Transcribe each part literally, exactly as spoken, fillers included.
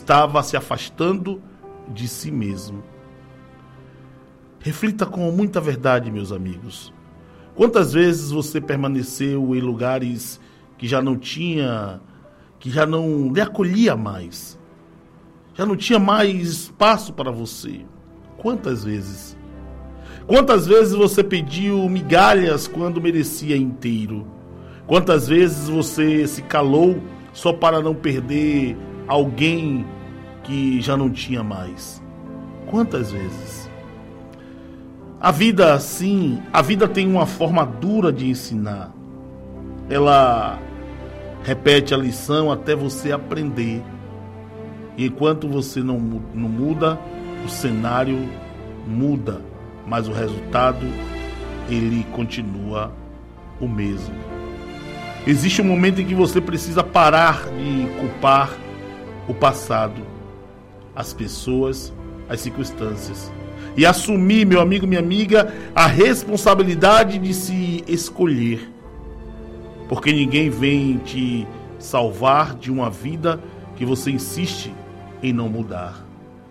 estava se afastando de si mesmo. Reflita com muita verdade, meus amigos. Quantas vezes você permaneceu em lugares que já não tinha, que já não lhe acolhia mais? Já não tinha mais espaço para você? Quantas vezes? Quantas vezes você pediu migalhas quando merecia inteiro? Quantas vezes você se calou só para não perder alguém que já não tinha mais? Quantas vezes? A vida, sim, a vida tem uma forma dura de ensinar. Ela repete a lição até você aprender. E enquanto você não, não muda, o cenário muda, mas o resultado, ele continua o mesmo. Existe um momento em que você precisa parar de culpar o passado, as pessoas, as circunstâncias, e assumir, meu amigo, minha amiga, a responsabilidade de se escolher. Porque ninguém vem te salvar de uma vida que você insiste em não mudar.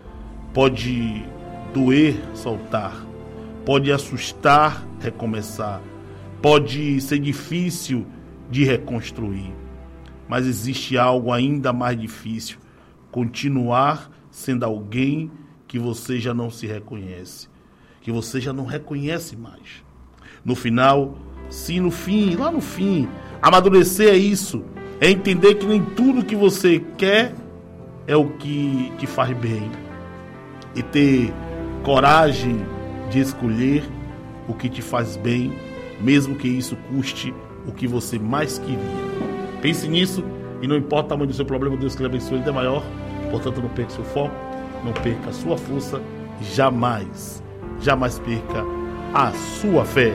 Pode doer soltar, pode assustar recomeçar, pode ser difícil de reconstruir, mas existe algo ainda mais difícil: continuar sendo alguém que você já não se reconhece, que você já não reconhece mais. No final, sim, no fim, lá no fim, amadurecer é isso, é entender que nem tudo que você quer é o que te faz bem, e ter coragem de escolher o que te faz bem, mesmo que isso custe o que você mais queria. Pense nisso, e não importa o tamanho do seu problema, Deus que lhe abençoe, ele é maior. Portanto, não perca seu foco, não perca a sua força, jamais, jamais perca a sua fé.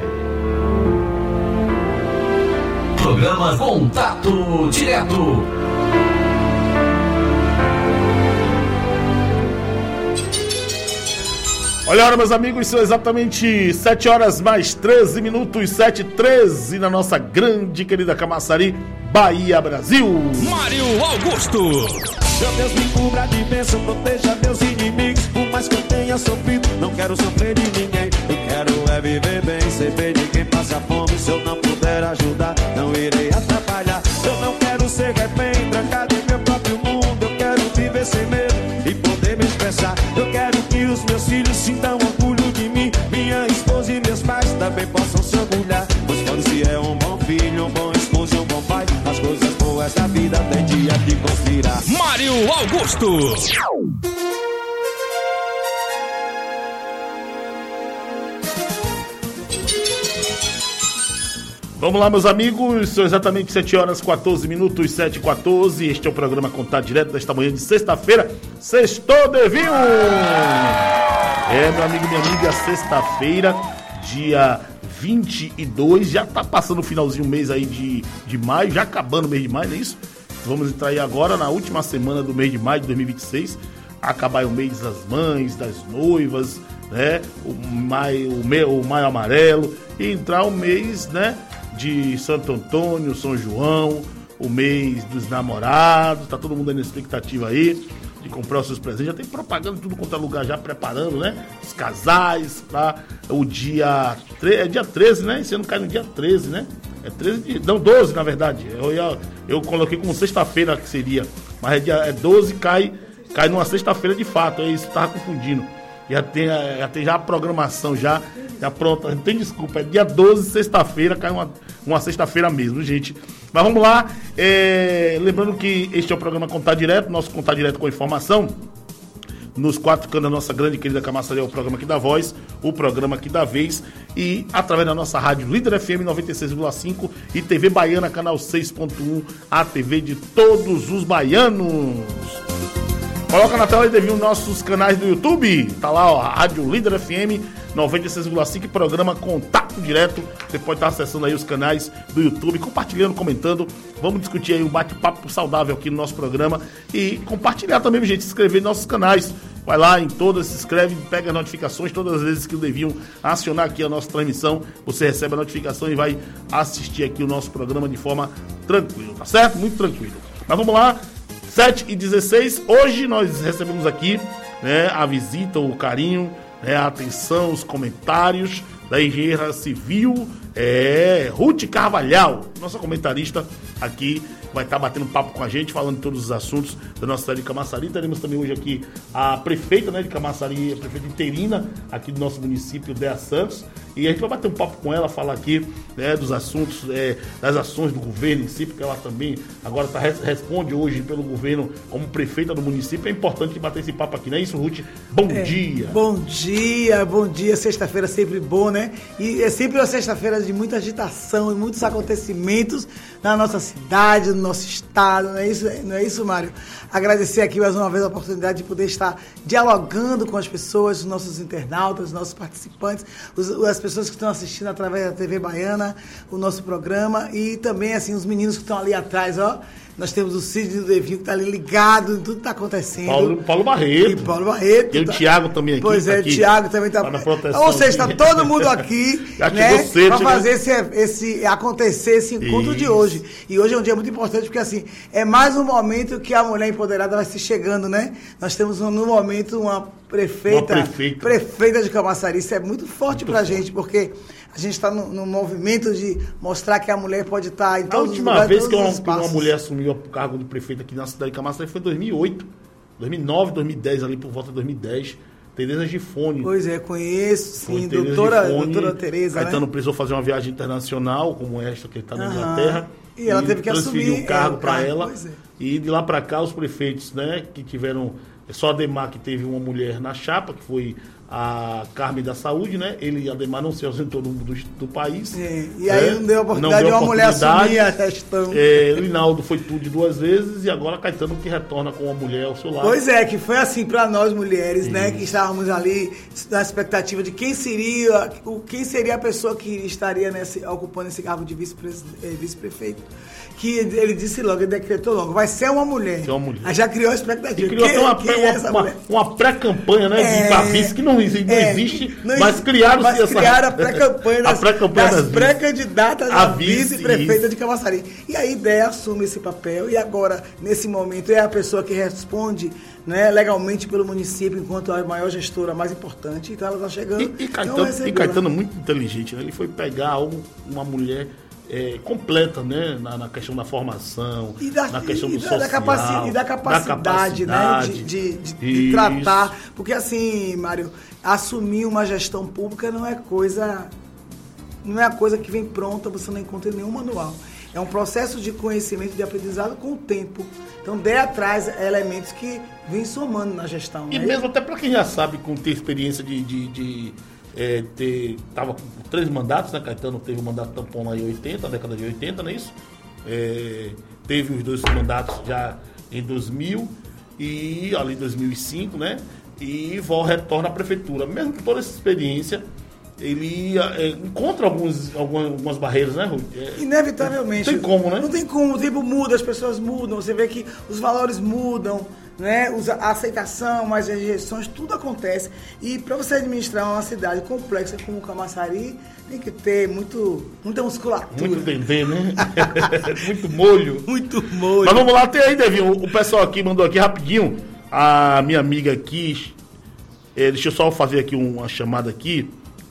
Programa Contato Direto. Olha, meus amigos, são exatamente sete horas mais treze minutos, sete e treze na nossa grande e querida Camaçari, Bahia, Brasil. Mário Augusto. Meu Deus, me cubra de bênção, proteja meus inimigos. Por mais que eu tenha sofrido, não quero sofrer de ninguém. Eu quero é viver bem, ser bem de quem passa fome. Se eu não puder ajudar, não irei atrapalhar. Eu não quero ser refém, trancado em meu próprio mundo. Eu quero viver sem medo e poder me expressar. Eu quero que os meus filhos sintam orgulho de mim. Minha esposa e meus pais também possam se orgulhar. Pois quando se é um bom filho, um bom esposo e um bom pai, as coisas boas da vida tem dia de conspirar. Mário Augusto. Vamos lá, meus amigos, são exatamente sete horas, quatorze minutos, sete e quatorze. Este é o programa Contato Direto desta manhã de sexta-feira. Sextou, Devinho! É, meu amigo e minha amiga, sexta-feira, dia vinte e dois, já tá passando o finalzinho do mês aí de, de maio, já acabando o mês de maio, não é isso? Vamos entrar aí agora na última semana do mês de maio de dois mil e vinte e seis, acabar o mês das mães, das noivas, né? O maio, o maio, o maio amarelo, e entrar o mês, né, de Santo Antônio, São João, o mês dos namorados, tá todo mundo aí na expectativa aí de comprar os seus presentes. Já tem propaganda em tudo quanto é lugar já preparando, né? Os casais, tá? O dia... É dia treze, né? Esse ano cai no dia treze, né? É treze de... Não, doze, na verdade. Eu, eu, eu coloquei como sexta-feira que seria. Mas é, dia, é doze, cai, cai numa sexta-feira de fato. É isso, tava confundindo. Já tem, já tem já a programação já, já pronta. Não tem desculpa. É dia doze, sexta-feira, cai uma, uma sexta-feira mesmo, gente. Mas vamos lá, é, lembrando que este é o programa Contato Direto, nosso Contato Direto com informação, nos quatro cantos da nossa grande e querida Camaçari, é o programa que dá voz, o programa que dá vez, e através da nossa rádio Líder F M noventa e seis vírgula cinco e T V Baiana, canal seis ponto um, a T V de todos os baianos. Coloca na tela aí, Devinho, nossos canais do YouTube, tá lá, ó, a Rádio Líder F M noventa e seis vírgula cinco, programa Contato Direto. Você pode estar acessando aí os canais do YouTube, compartilhando, comentando. Vamos discutir aí um bate-papo saudável aqui no nosso programa e compartilhar também, gente, se inscrever nos nossos canais. Vai lá em todas, se inscreve, pega as notificações. Todas as vezes que deviam acionar aqui a nossa transmissão, você recebe a notificação e vai assistir aqui o nosso programa de forma tranquila, tá certo? Muito tranquilo. Mas vamos lá. sete e dezesseis, hoje nós recebemos aqui, né, a visita, o carinho, né, a atenção, os comentários da engenheira civil, é, Ruth Carvalhal, nossa comentarista aqui, vai estar batendo papo com a gente, falando de todos os assuntos da nossa cidade de Camaçari. Teremos também hoje aqui a prefeita, né, de Camaçari, a prefeita interina aqui do nosso município, Dea Santos, e a gente vai bater um papo com ela, falar aqui, né, dos assuntos, é, das ações do governo em si, porque ela também agora tá, responde hoje pelo governo como prefeita do município. É importante bater esse papo aqui, não é isso, Ruth? Bom é, dia! Bom dia, bom dia, sexta-feira sempre bom, né? E é sempre uma sexta-feira de muita agitação e muitos acontecimentos na nossa cidade, no nosso estado, não é isso, não é isso, Mário? Agradecer aqui mais uma vez a oportunidade de poder estar dialogando com as pessoas, os nossos internautas, os nossos participantes, os, as pessoas que estão assistindo através da T V Baiana, o nosso programa, e também, assim, os meninos que estão ali atrás, ó. Nós temos o Cid do Devinho que está ali ligado em tudo que está acontecendo. Paulo, Paulo Barreto. E Paulo Barreto. Tem tá... o Thiago também aqui. Pois é, tá o Thiago também está. Tá Ou seja, está todo mundo aqui, né, para fazer esse, esse, acontecer esse encontro Isso. de hoje. E hoje é um dia muito importante, porque assim, é mais um momento que a mulher empoderada vai se chegando, né? Nós temos no momento uma prefeita, uma prefeita. prefeita de Camaçari. Isso é muito forte para a gente, porque a gente está no, no movimento de mostrar que a mulher pode estar em todos os lugares. A última vez que uma, que uma mulher assumiu o cargo de prefeito aqui na cidade de Camaçari foi em dois mil e oito, dois mil e nove, dois mil e dez, ali por volta de dois mil e dez. Tereza Gifone. Pois é, conheço, sim, doutora, Gifone, doutora Tereza, Caetano né? precisou fazer uma viagem internacional, como esta, que ele está na Inglaterra. E ela teve que transferiu assumir o cargo é, para ela. É. E de lá para cá, os prefeitos, né, que tiveram... Só Ademar que teve uma mulher na chapa, que foi a Carmen da Saúde, né? Ele e Ademar não se ausentou do, do, do país. É, e aí é, não deu a oportunidade deu de uma mulher assumir a gestão. É, Linaldo foi tudo de duas vezes e agora Caetano que retorna com uma mulher ao seu lado. Pois é, que foi assim para nós mulheres, Isso. né? Que estávamos ali na expectativa de quem seria, quem seria a pessoa que estaria nesse, ocupando esse cargo de vice-prefeito. Que ele disse logo, ele decretou logo, vai ser uma mulher. Ser uma mulher. Aí já criou a expectativa. E criou quem, até uma, quem pré, é uma, uma, uma pré-campanha, né? É, de Babice, que não, existe, não é, existe não mas criaram mas essa... criaram a pré-campanha das, pré das, das pré-candidatas a vice-prefeita vice, de Camaçari. E a ideia assume esse papel e agora, nesse momento, é a pessoa que responde, né, legalmente pelo município enquanto a maior gestora mais importante. Então ela está chegando. E, e Caetano, e Caetano muito inteligente, né? Ele foi pegar algo, uma mulher... É, completa, né? Na, na questão da formação, e da, na questão e do da, social, da capacidade, e da capacidade, da capacidade né? de, de, de, de tratar. Porque assim, Mário, assumir uma gestão pública não é coisa, não é a coisa que vem pronta, você não encontra em nenhum manual. É um processo de conhecimento, de aprendizado com o tempo. Então, dê atrás elementos que vêm somando na gestão. E né? mesmo até para quem já sabe, com ter experiência de... de, de... É, ter, tava com três mandatos, né? Caetano teve o mandato tampão lá em oitenta, década de oitenta, não é isso? É, teve os dois mandatos já em dois mil e ali em dois mil e cinco, né? E volta, retorna à prefeitura. Mesmo com toda essa experiência, ele é, encontra alguns, algumas, algumas barreiras, né, Rui? É, Inevitavelmente. Não tem como, né? Não tem como, o tempo muda, as pessoas mudam, você vê que os valores mudam, né? A aceitação, as rejeições, tudo acontece. E para você administrar uma cidade complexa como Camaçari, tem que ter muito, muita musculatura. Muito dendê, né? Muito molho. Muito molho. Mas vamos lá, tem aí, Devinho. O pessoal aqui mandou aqui rapidinho. A minha amiga aqui, é, deixa eu só fazer aqui uma chamada aqui.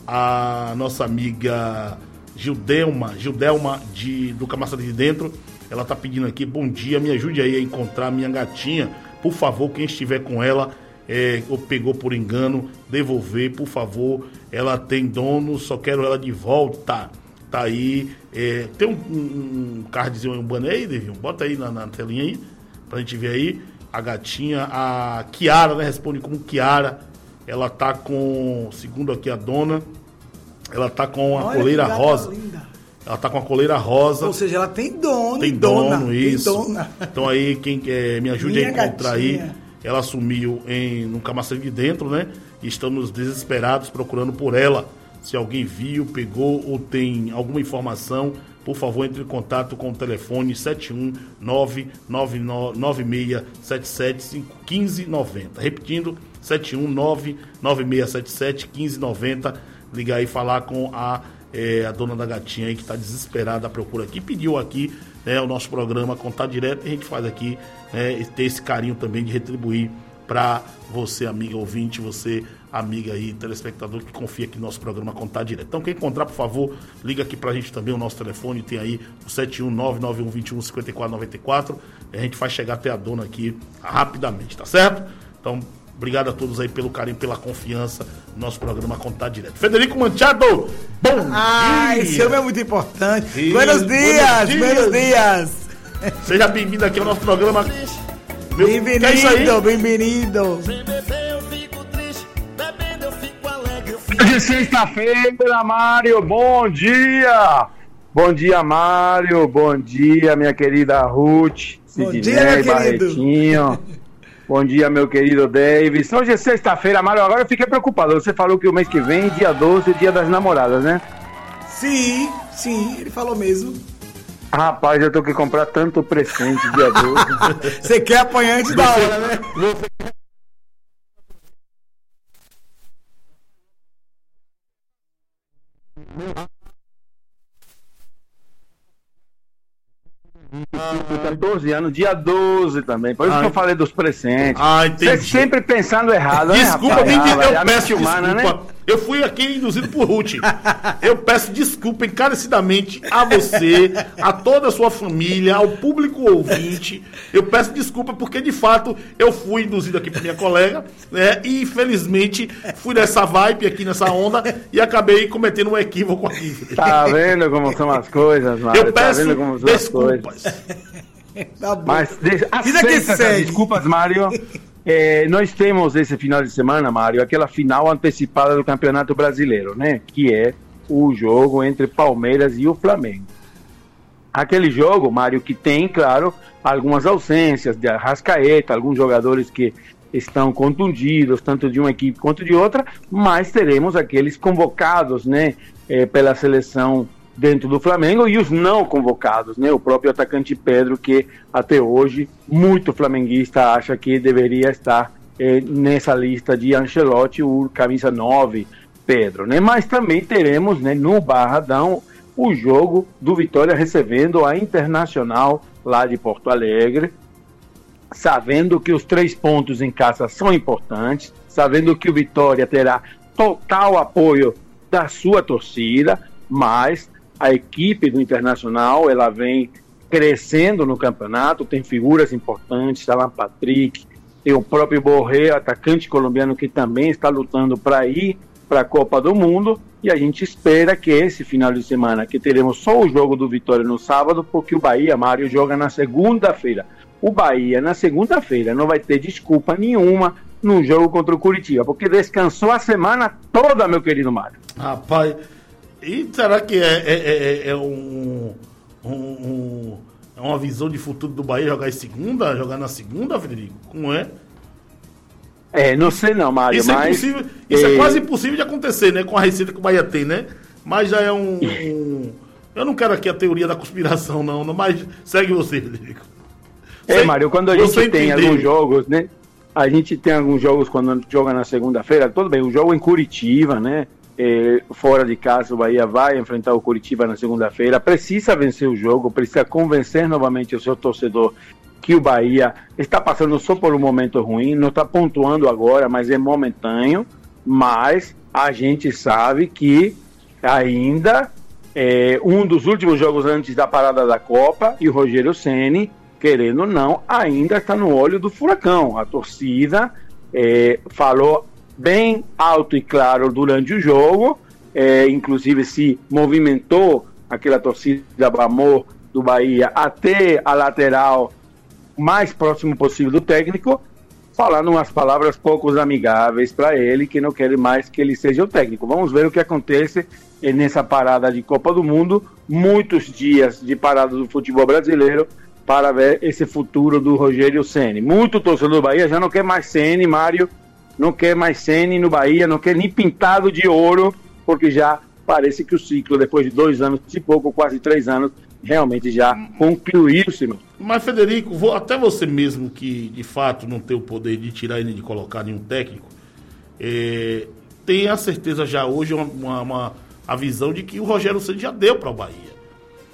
A nossa amiga Gildelma, Gildelma de, do Camaçari de Dentro, ela tá pedindo aqui, bom dia, me ajude aí a encontrar minha gatinha, por favor, quem estiver com ela, é, ou pegou por engano, devolver, por favor, ela tem dono, só quero ela de volta, tá aí, é, tem um, um, um cardzinho, um banner aí, Devinho, bota aí na, na telinha aí, pra gente ver aí, a gatinha, a Kiara, né, responde como Kiara. Ela tá com, segundo aqui a dona, ela tá com a Olha, coleira rosa. Linda. Ela tá com a coleira rosa. Ou seja, ela tem dono tem e dona. Dono, isso. Tem dona. Então aí, quem é, me ajude Minha a encontrar gatinha. aí. Ela sumiu em, no Camaçari de Dentro, né? E estamos desesperados procurando por ela. Se alguém viu, pegou ou tem alguma informação, por favor, entre em contato com o telefone sete um nove nove nove seis sete sete um cinco nove zero. Repetindo, sete um nove nove seis sete sete um cinco nove zero. Ligar aí e falar com a, é, a dona da gatinha aí que está desesperada à procura aqui. Pediu aqui né, o nosso programa Contato Direto, e a gente faz aqui, né, ter esse carinho também de retribuir para você, amiga ouvinte, você, amiga aí, telespectador que confia aqui no nosso programa Contato Direto. Então, quem encontrar, por favor, liga aqui pra gente também, o nosso telefone tem aí o sete um nove nove um dois um cinco quatro nove quatro, e a gente vai chegar até a dona aqui rapidamente, tá certo? Então, obrigado a todos aí pelo carinho, pela confiança no nosso programa Contato Direto. Federico Manchado, bom ah, dia! Esse homem é muito importante. Isso, buenos dias, buenos dias! Seja bem-vindo aqui ao nosso programa. Bem-vindo, bem-vindo. Hoje é sexta-feira, Mário, bom dia! Bom dia, Mário, bom dia, minha querida Ruth, bom dia, meu Barretinho. Bom dia, meu querido Davis. Hoje é sexta-feira, Mário, agora eu fiquei preocupado. Você falou que o mês que vem, dia doze, é dia das namoradas, né? Sim, sim, ele falou mesmo. Rapaz, eu tenho que comprar tanto presente dia doze. Você quer apanhar antes da hora, né? Você... catorze anos, dia doze também. Por isso Ai. que eu falei dos presentes. Ah, entendi. Você sempre pensando errado, né? Desculpa, rapaz? me, Ah, eu a peço mente humana, desculpa. né? Eu fui aqui induzido por Ruth. Eu peço desculpa encarecidamente a você, a toda a sua família, ao público ouvinte. Eu peço desculpa porque, de fato, eu fui induzido aqui por minha colega, né? E, infelizmente, fui nessa vibe aqui, nessa onda, e acabei cometendo um equívoco aqui. Tá vendo como são as coisas, Mário? Eu Tá peço vendo como são as coisas? desculpas. Tá bom. Mas deixa, Vida que aceita essas segue. desculpas, Mário. É, nós temos esse final de semana, Mário, aquela final antecipada do Campeonato Brasileiro, né? Que é o jogo entre Palmeiras e o Flamengo. Aquele jogo, Mário, que tem, claro, algumas ausências de Arrascaeta, alguns jogadores que estão contundidos, tanto de uma equipe quanto de outra, mas teremos aqueles convocados, né, é, pela seleção dentro do Flamengo e os não convocados, né? O próprio atacante Pedro, que até hoje muito flamenguista acha que deveria estar eh, nessa lista de Ancelotti, o camisa nove, Pedro, né? Mas também teremos, né, no Barradão o jogo do Vitória recebendo a Internacional lá de Porto Alegre, sabendo que os três pontos em casa são importantes, sabendo que o Vitória terá total apoio da sua torcida, mas a equipe do Internacional, ela vem crescendo no campeonato, tem figuras importantes, Alan Patrick, tem o próprio Borré, atacante colombiano, que também está lutando para ir para a Copa do Mundo, e a gente espera que esse final de semana, que teremos só o jogo do Vitória no sábado, porque o Bahia, Mário, joga na segunda-feira. O Bahia, na segunda-feira, não vai ter desculpa nenhuma no jogo contra o Curitiba, porque descansou a semana toda, meu querido Mário. Rapaz... E será que é, é, é, é um, um, um, é uma visão de futuro do Bahia jogar em segunda? Jogar na segunda, Frederico? Como é? É, não sei não, Mário, Isso, mas... é, impossível, isso é... é quase impossível de acontecer, né? Com a receita que o Bahia tem, né? Mas já é um... um... Eu não quero aqui a teoria da conspiração, não, não, mas segue você, Frederico. É, Sei, Mário, quando a gente tem entendeu. alguns jogos, né? A gente tem alguns jogos quando joga na segunda-feira, tudo bem, o jogo em Curitiba, né? É, fora de casa, o Bahia vai enfrentar o Curitiba na segunda-feira, precisa vencer o jogo, precisa convencer novamente o seu torcedor que o Bahia está passando só por um momento ruim, não está pontuando agora, mas é momentâneo, mas a gente sabe que ainda é um dos últimos jogos antes da parada da Copa, e o Rogério Ceni, querendo ou não, ainda está no olho do furacão. A torcida é, falou bem alto e claro durante o jogo, é, inclusive se movimentou aquela torcida do amor do Bahia até a lateral mais próximo possível do técnico, falando umas palavras pouco amigáveis para ele, que não quer mais que ele seja o técnico. Vamos ver o que acontece nessa parada de Copa do Mundo, muitos dias de parada do futebol brasileiro, para ver esse futuro do Rogério Ceni. Muito torcedor do Bahia já não quer mais Ceni, Mário, não quer mais Ceni no Bahia, não quer nem pintado de ouro, porque já parece que o ciclo, depois de dois anos e pouco, quase três anos, realmente já concluiu-se. Mas, Federico, vou, até você mesmo que, de fato, não tem o poder de tirar e de colocar nenhum técnico, é, tem a certeza já hoje, uma, uma, a visão de que o Rogério Ceni já deu para o Bahia.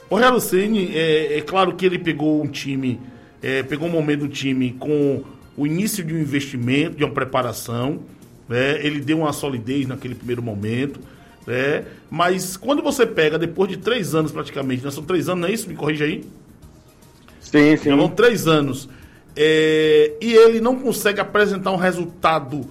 O Rogério Ceni, é, é claro que ele pegou um time, é, pegou um momento do time com o início de um investimento, de uma preparação, né? Ele deu uma solidez naquele primeiro momento, né? Mas quando você pega, depois de três anos praticamente, né? São três anos, não é isso? Me corrija aí. Sim, sim. São três anos. É, e ele não consegue apresentar um resultado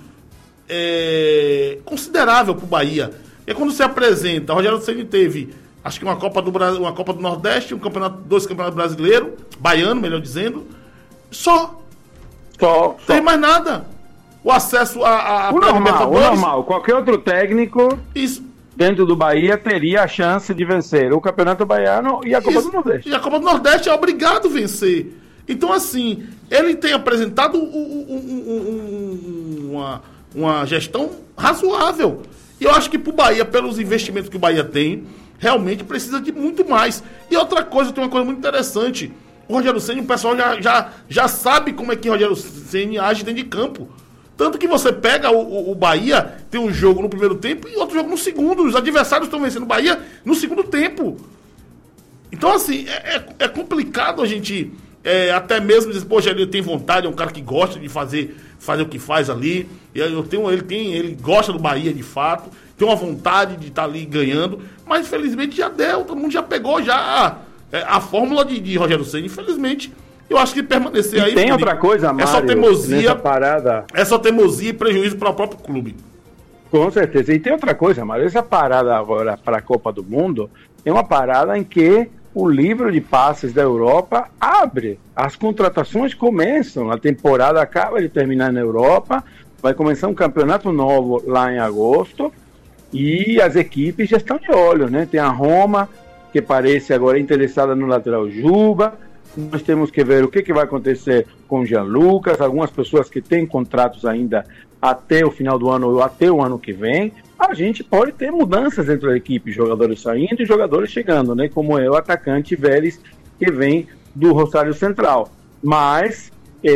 é, considerável para o Bahia. E quando você apresenta, o Rogério Ceni teve, acho que uma Copa do Brasil, uma Copa do Nordeste, um campeonato, dois campeonatos brasileiros, baiano, melhor dizendo, só. Só. Não tem mais nada. O acesso a, a o normal, o normal. Qualquer outro técnico isso. dentro do Bahia teria a chance de vencer o Campeonato Baiano e a Copa isso. do Nordeste. E a Copa do Nordeste é obrigado a vencer. Então, assim, ele tem apresentado um, um, um, um, uma, uma gestão razoável. E eu acho que para o Bahia, pelos investimentos que o Bahia tem, realmente precisa de muito mais. E outra coisa, tem uma coisa muito interessante. O Rogério Ceni, o pessoal já, já, já sabe como é que o Rogério Ceni age dentro de campo. Tanto que você pega o, o, o Bahia, tem um jogo no primeiro tempo e outro jogo no segundo. Os adversários estão vencendo o Bahia no segundo tempo. Então, assim, é, é, é complicado a gente... É, até mesmo dizer, poxa, ele tem vontade, é um cara que gosta de fazer, fazer o que faz ali. E eu tenho, ele, tem, ele gosta do Bahia de fato, tem uma vontade de estar tá ali ganhando, mas infelizmente já deu, todo mundo já pegou já a, a fórmula de, de Rogério Ceni. Infelizmente, eu acho que permanecer e aí. Tem outra coisa, Mário, é só teimosia, nessa parada. É só teimosia e prejuízo para o próprio clube. Com certeza. E tem outra coisa, Mário, essa parada agora para a Copa do Mundo é uma parada em que o livro de passes da Europa abre. As contratações começam. A temporada acaba de terminar na Europa. Vai começar um campeonato novo lá em agosto. E as equipes já estão de olho, né? Tem a Roma, que parece agora interessada no lateral Juba. Nós temos que ver o que, que vai acontecer com o Jean Lucas. Algumas pessoas que têm contratos ainda até o final do ano ou até o ano que vem. A gente pode ter mudanças dentro da equipe, jogadores saindo e jogadores chegando, né? Como é o atacante Vélez, que vem do Rosário Central. Mas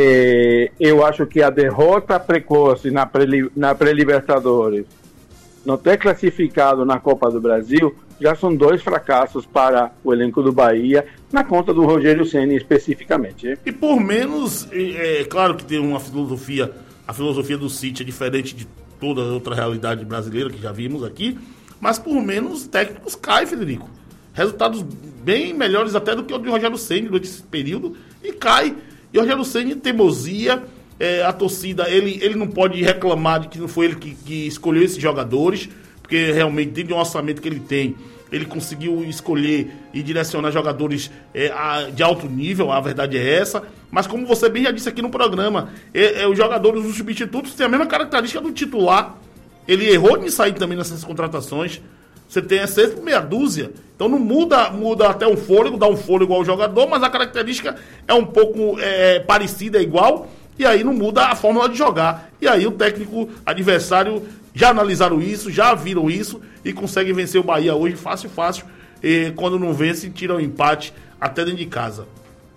eh, eu acho que a derrota precoce na, pré, na pré-Libertadores, não ter classificado na Copa do Brasil, já são dois fracassos para o elenco do Bahia, na conta do Rogério Ceni especificamente. Né? E por menos, é, é claro que tem uma filosofia, a filosofia do City é diferente de toda outra realidade brasileira que já vimos aqui, mas por menos técnicos cai, Federico. Resultados bem melhores até do que o de Rogério Ceni durante esse período, e cai. E o Rogério Ceni, teimosia, é, a torcida, ele, ele não pode reclamar de que não foi ele que, que escolheu esses jogadores, porque realmente dentro do orçamento que ele tem, ele conseguiu escolher e direcionar jogadores é, a, de alto nível, a verdade é essa. Mas como você bem já disse aqui no programa, é, é, os jogadores, os substitutos, têm a mesma característica do titular. Ele errou de sair também nessas contratações. Você tem é sempre meia dúzia. Então não muda, muda até um fôlego, dá um fôlego ao jogador, mas a característica é um pouco é, parecida, é igual. E aí não muda a fórmula de jogar. E aí o técnico adversário já analisaram isso, já viram isso e conseguem vencer o Bahia hoje fácil, fácil. E quando não vence, tiram o empate até dentro de casa.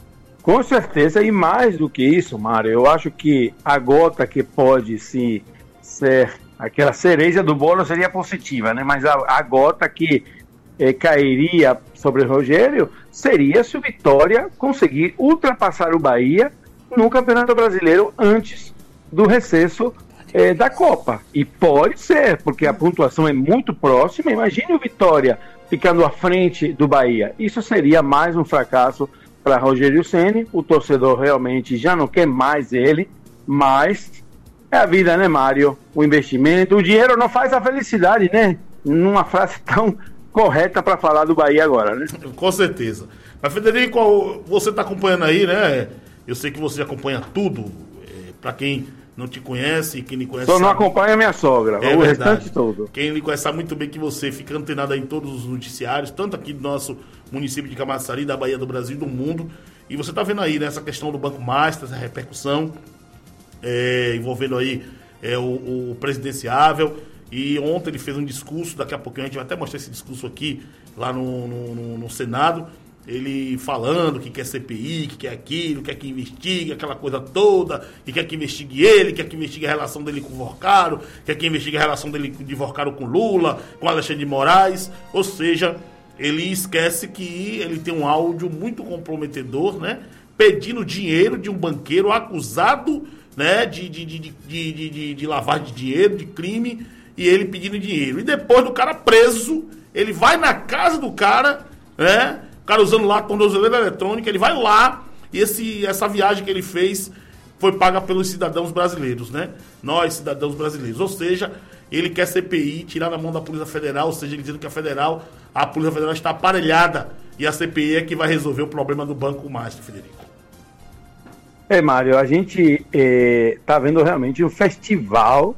Com certeza, e mais do que isso, Mário, eu acho que a gota que pode sim ser aquela cereja do bolo seria positiva, né? Mas a, a gota que eh, cairia sobre o Rogério seria se o Vitória conseguir ultrapassar o Bahia no Campeonato Brasileiro antes do recesso eh, da Copa. E pode ser, porque a pontuação é muito próxima. Imagine o Vitória ficando à frente do Bahia. Isso seria mais um fracasso para Rogério Ceni. O torcedor realmente já não quer mais ele, mas é a vida, né, Mário? O investimento, o dinheiro não faz a felicidade, né? Numa frase tão correta para falar do Bahia agora, né? Com certeza. Mas, Federico, você está acompanhando aí, né? Eu sei que você acompanha tudo. É, para quem não te conhece, quem lhe conhece... Só não sabe... acompanha a minha sogra, é o verdade. Restante todo. Quem lhe conhece sabe muito bem que você fica antenado aí em todos os noticiários, tanto aqui do nosso município de Camaçari, da Bahia do Brasil e do mundo. E você está vendo aí, né, essa questão do Banco Master, essa repercussão, é, envolvendo aí é, o, o presidenciável. E ontem ele fez um discurso, daqui a pouquinho a gente vai até mostrar esse discurso aqui, lá no, no, no, no Senado, ele falando que quer C P I, que quer aquilo, quer que investigue, aquela coisa toda, que quer que investigue ele, quer que investigue a relação dele com o Vorcaro, quer que investigue a relação dele de Vorcaro com Lula, com Alexandre de Moraes, ou seja, ele esquece que ele tem um áudio muito comprometedor, né? Pedindo dinheiro de um banqueiro acusado, né? De, de, de, de, de, de, de lavagem de dinheiro, de crime, e ele pedindo dinheiro. E depois do cara preso, ele vai na casa do cara, né? O cara usando lá a tornozeleira eletrônica, ele vai lá, e esse, essa viagem que ele fez foi paga pelos cidadãos brasileiros, né? Nós, cidadãos brasileiros. Ou seja, ele quer C P I, tirar na mão da Polícia Federal, ou seja, ele dizendo que a Federal, a Polícia Federal está aparelhada e a C P I é que vai resolver o problema do Banco Master, Federico. É, Mário, a gente está é, vendo realmente um festival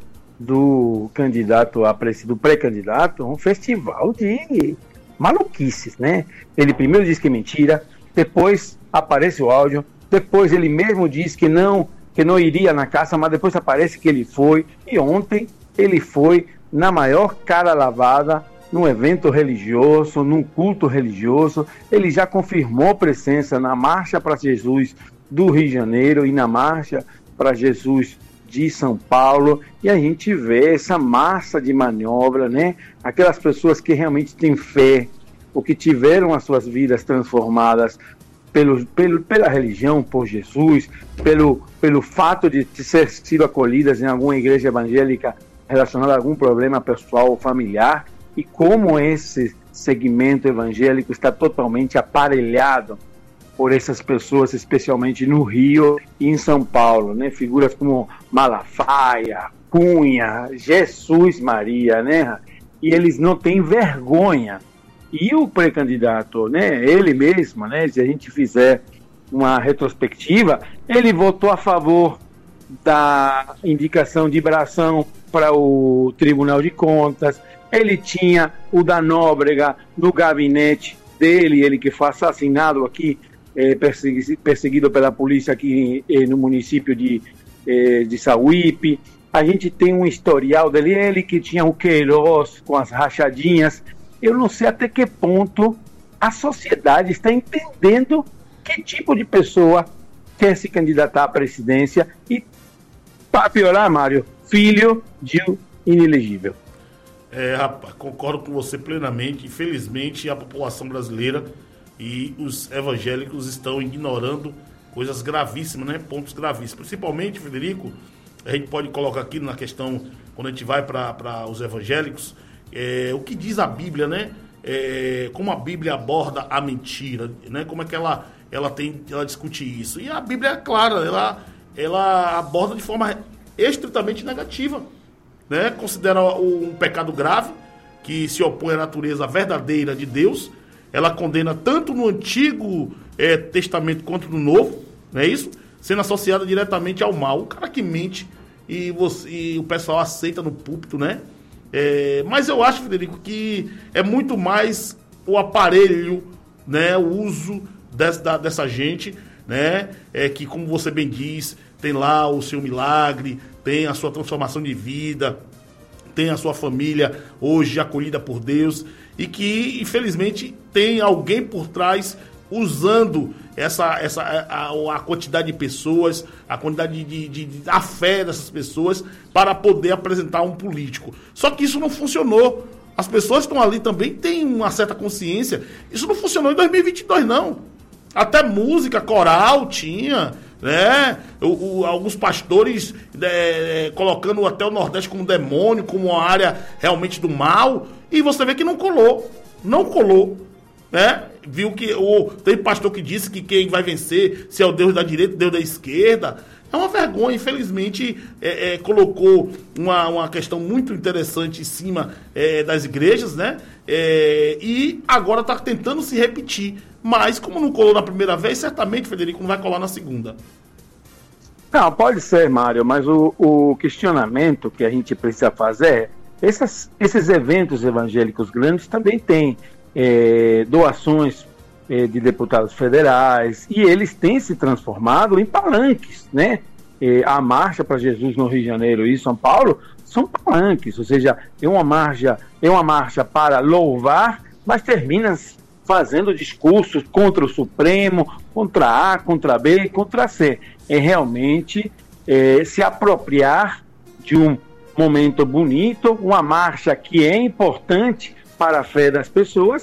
do candidato a presidir, do pré-candidato, um festival de maluquices, né? Ele primeiro diz que é mentira, depois aparece o áudio, depois ele mesmo diz que não, que não iria na casa, mas depois aparece que ele foi, e ontem ele foi na maior cara lavada, num evento religioso, num culto religioso. Ele já confirmou presença na Marcha para Jesus do Rio de Janeiro e na Marcha para Jesus de São Paulo, e a gente vê essa massa de manobra, né? Aquelas pessoas que realmente têm fé, ou que tiveram as suas vidas transformadas Pelo, pelo, pela religião, por Jesus, pelo, pelo fato de ter sido acolhidas em alguma igreja evangélica relacionada a algum problema pessoal ou familiar, e como esse segmento evangélico está totalmente aparelhado por essas pessoas, especialmente no Rio e em São Paulo, né? Figuras como Malafaia, Cunha, Jesus Maria, né? E eles não têm vergonha. E o pré-candidato, né, ele mesmo, né, se a gente fizer uma retrospectiva, ele votou a favor da indicação de Brazão para o Tribunal de Contas, ele tinha o da Nóbrega no gabinete dele, ele que foi assassinado aqui, é, perseguido, perseguido pela polícia aqui é, no município de, é, de Sauípe. A gente tem um historial dele, ele que tinha o Queiroz com as rachadinhas. Eu não sei até que ponto a sociedade está entendendo que tipo de pessoa quer se candidatar à presidência e, para piorar, Mário, filho de um inelegível. É, rapaz, concordo com você plenamente. Infelizmente, a população brasileira e os evangélicos estão ignorando coisas gravíssimas, né? Pontos gravíssimos. Principalmente, Federico, a gente pode colocar aqui na questão, quando a gente vai para os evangélicos, É, o que diz a Bíblia, né? É, como a Bíblia aborda a mentira, né? Como é que ela, ela, tem, ela discute isso. E a Bíblia é clara, ela, ela aborda de forma estritamente negativa, né? Considera um pecado grave, que se opõe à natureza verdadeira de Deus. Ela condena tanto no Antigo é, Testamento quanto no Novo, não é isso? Sendo associada diretamente ao mal. O cara que mente e, você, e o pessoal aceita no púlpito, né? É, mas eu acho, Federico, que é muito mais o aparelho, né, o uso dessa, dessa gente, né, é, que, como você bem diz, tem lá o seu milagre, tem a sua transformação de vida, tem a sua família hoje acolhida por Deus, e que, infelizmente, tem alguém por trás usando essa, essa, a, a quantidade de pessoas, a quantidade de, de, de a fé dessas pessoas para poder apresentar um político. Só que isso não funcionou. As pessoas que estão ali também têm uma certa consciência. Isso não funcionou em dois mil e vinte e dois, não. Até música, coral tinha, né? O, o, alguns pastores é, colocando até o Nordeste como demônio, como uma área realmente do mal. E você vê que não colou. Não colou. Né? Viu que o, tem pastor que disse que quem vai vencer se é o Deus da direita, o Deus da esquerda. É uma vergonha, infelizmente é, é, colocou uma, uma questão muito interessante em cima é, das igrejas, né? É, e agora está tentando se repetir, mas como não colou na primeira vez, certamente, Federico, não vai colar na segunda. Não, pode ser, Mário, mas o, o questionamento que a gente precisa fazer é essas, esses eventos evangélicos grandes também têm É, doações é, de deputados federais, e eles têm se transformado em palanques, né? É, a Marcha para Jesus no Rio de Janeiro e São Paulo são palanques, ou seja, é uma marcha, é uma marcha para louvar, mas termina fazendo discursos contra o Supremo, contra A, contra B, contra C. É realmente é, se apropriar de um momento bonito, uma marcha que é importante para a fé das pessoas,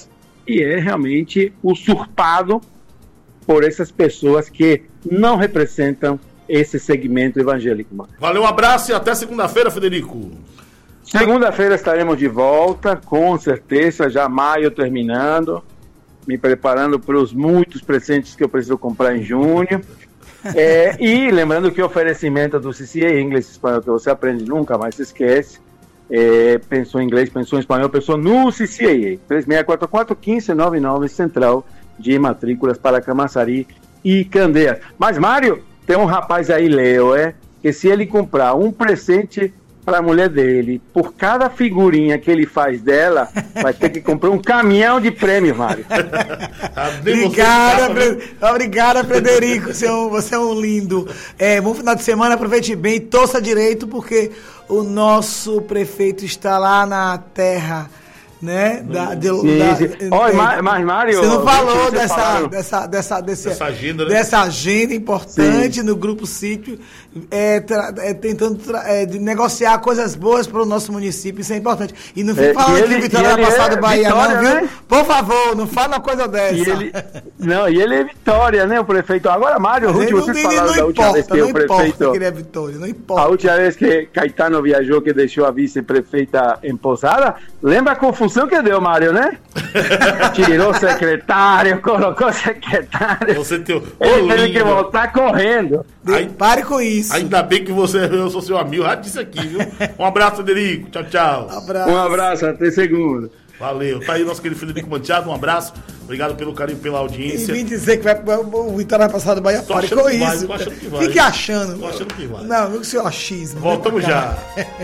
e é realmente usurpado por essas pessoas que não representam esse segmento evangélico. Mano. Valeu, um abraço e até segunda-feira, Frederico. Segunda-feira estaremos de volta, com certeza, já maio terminando, me preparando para os muitos presentes que eu preciso comprar em junho. É, e lembrando que o oferecimento do C C A, inglês e espanhol, que você aprende nunca mais se esquece, é, pensou em inglês, pensou em espanhol, pensou no C C A, três seis quatro quatro, um cinco nove nove, Central de Matrículas para Camaçari e Candeias. Mas, Mário, tem um rapaz aí, Leo, é, que se ele comprar um presente para a mulher dele, por cada figurinha que ele faz dela, vai ter que comprar um caminhão de prêmio, Mário. Obrigada, Fre... Obrigada, Frederico. Você é um, você é um lindo. É, bom final de semana, aproveite bem, torça direito, porque o nosso prefeito está lá na terra, né? Da, de, sim, da, sim. Oi, é, mas, Mário, você não falou dessa, dessa, dessa, desse, dessa, agenda, né? dessa agenda importante, sim, no Grupo Sítio, é, tra, é, tentando tra, é, de negociar coisas boas para o nosso município, isso é importante. E não fica é, falando ele, que Vitória vai passar do Bahia, Vitória, não, viu? Né? Por favor, não fala uma coisa dessa. E ele, não, e ele é Vitória, né, o prefeito. Agora, Mário, Ruth, vocês falaram da última vez que o prefeito... que ele é Vitória, não importa. A última vez que Caetano viajou, que deixou a vice-prefeita em Posada, lembra a confusão que deu, Mário, né? Tirou o secretário, colocou o secretário. Você tem... Ele teve que voltar correndo. Aí, pare com isso. Ainda bem que você, eu sou seu amigo, já disse aqui, viu? Um abraço, Federico. Tchau, tchau. Um abraço. Um abraço, até segunda. Valeu. Tá aí nosso querido Federico Mantiado, um abraço. Obrigado pelo carinho, pela audiência. E vim dizer que vai, o Vitória vai passar do Bahia. Pare com isso. Vai, tô achando que vai. Fique achando. Tô achando que vai. Não, não que o seu achismo. Voltamos já.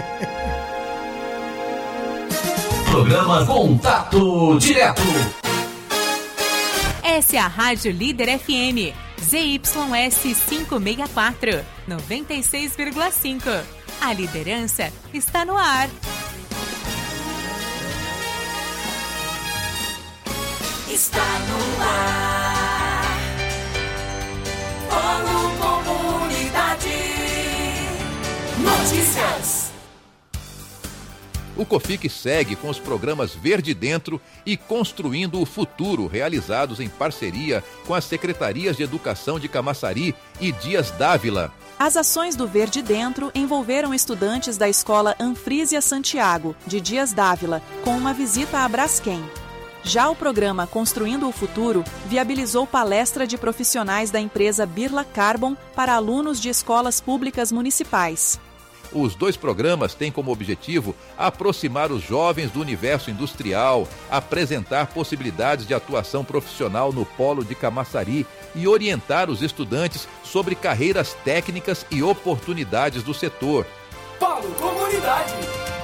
Programa Contato Direto. Essa é a Rádio Líder F M, Z Y S quinhentos e sessenta e quatro, noventa e seis vírgula cinco. A liderança está no ar. Está no ar. Fórum Comunidade. Notícias. O COFIC segue com os programas Verde Dentro e Construindo o Futuro, realizados em parceria com as Secretarias de Educação de Camaçari e Dias Dávila. As ações do Verde Dentro envolveram estudantes da Escola Anfrísia Santiago, de Dias Dávila, com uma visita à Braskem. Já o programa Construindo o Futuro viabilizou palestra de profissionais da empresa Birla Carbon para alunos de escolas públicas municipais. Os dois programas têm como objetivo aproximar os jovens do universo industrial, apresentar possibilidades de atuação profissional no polo de Camaçari e orientar os estudantes sobre carreiras técnicas e oportunidades do setor. Polo Comunidade.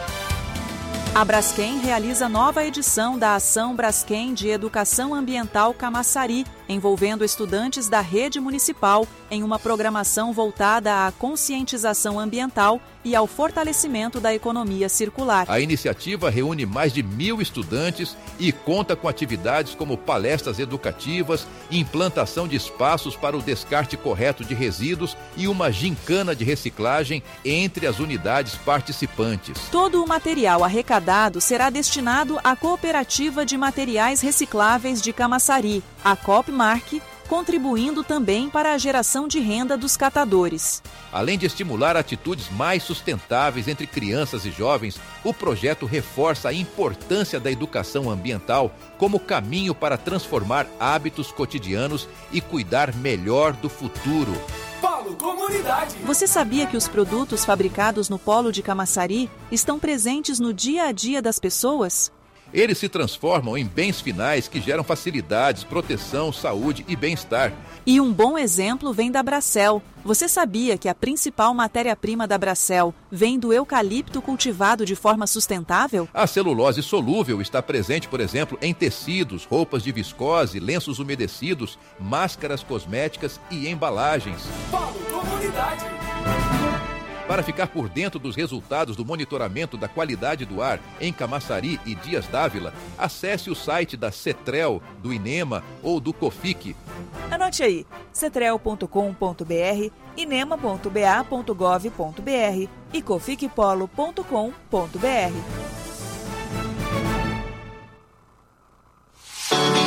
A Braskem realiza nova edição da Ação Braskem de Educação Ambiental Camaçari, envolvendo estudantes da rede municipal em uma programação voltada à conscientização ambiental e ao fortalecimento da economia circular. A iniciativa reúne mais de mil estudantes e conta com atividades como palestras educativas, implantação de espaços para o descarte correto de resíduos e uma gincana de reciclagem entre as unidades participantes. Todo o material arrecadado será destinado à Cooperativa de Materiais Recicláveis de Camaçari, a Copmark, contribuindo também para a geração de renda dos catadores. Além de estimular atitudes mais sustentáveis entre crianças e jovens, o projeto reforça a importância da educação ambiental como caminho para transformar hábitos cotidianos e cuidar melhor do futuro. Polo Comunidade. Você sabia que os produtos fabricados no Polo de Camaçari estão presentes no dia a dia das pessoas? Eles se transformam em bens finais que geram facilidades, proteção, saúde e bem-estar. E um bom exemplo vem da Bracel. Você sabia que a principal matéria-prima da Bracel vem do eucalipto cultivado de forma sustentável? A celulose solúvel está presente, por exemplo, em tecidos, roupas de viscose, lenços umedecidos, máscaras cosméticas e embalagens. Polo Comunidade. Para ficar por dentro dos resultados do monitoramento da qualidade do ar em Camaçari e Dias Dávila, acesse o site da CETREL, do INEMA ou do COFIC. Anote aí, cetrel ponto com ponto br, inema ponto ba ponto gov ponto br e coficpolo ponto com ponto br.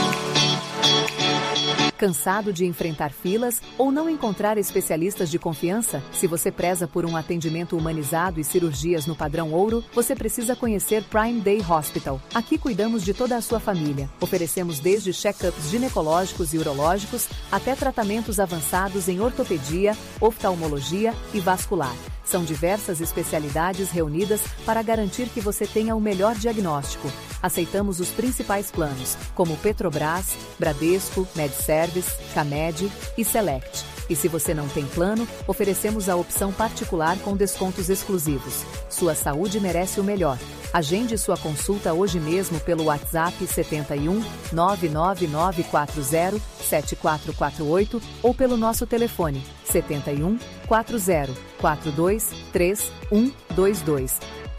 Cansado de enfrentar filas ou não encontrar especialistas de confiança? Se você preza por um atendimento humanizado e cirurgias no padrão ouro, você precisa conhecer Prime Day Hospital. Aqui cuidamos de toda a sua família. Oferecemos desde check-ups ginecológicos e urológicos até tratamentos avançados em ortopedia, oftalmologia e vascular. São diversas especialidades reunidas para garantir que você tenha o melhor diagnóstico. Aceitamos os principais planos, como Petrobras, Bradesco, MedService, Camed e Select. E se você não tem plano, oferecemos a opção particular com descontos exclusivos. Sua saúde merece o melhor. Agende sua consulta hoje mesmo pelo WhatsApp setenta e um, nove nove nove quatro zero, sete quatro quatro oito ou pelo nosso telefone setenta e um, quatro zero, quatro dois três um dois dois.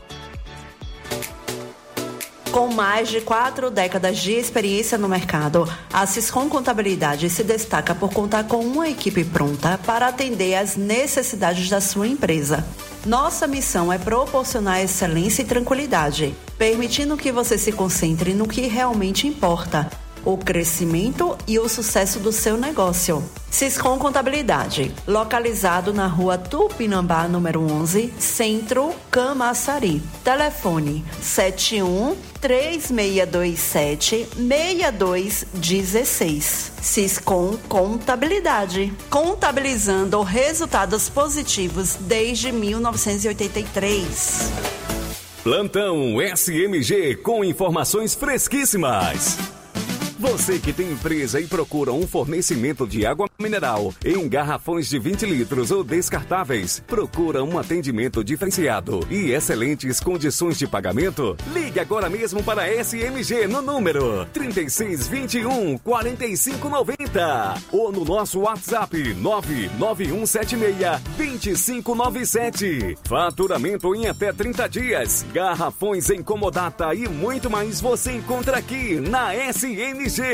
Com mais de quatro décadas de experiência no mercado, a Siscom Contabilidade se destaca por contar com uma equipe pronta para atender às necessidades da sua empresa. Nossa missão é proporcionar excelência e tranquilidade, permitindo que você se concentre no que realmente importa, o crescimento e o sucesso do seu negócio. Siscom Contabilidade, localizado na rua Tupinambá, número onze, Centro, Camaçari. Telefone sete um, três seis dois sete, seis dois um seis. Siscom Contabilidade, contabilizando resultados positivos desde mil novecentos e oitenta e três. Plantão S M G com informações fresquíssimas. Você que tem empresa e procura um fornecimento de água mineral em garrafões de vinte litros ou descartáveis, procura um atendimento diferenciado e excelentes condições de pagamento? Ligue agora mesmo para a S M G no número trinta e seis, vinte e um, quarenta e cinco, noventa ou no nosso WhatsApp nove nove um sete seis, dois cinco nove sete. Faturamento em até trinta dias. Garrafões em comodata e muito mais você encontra aqui na S M G.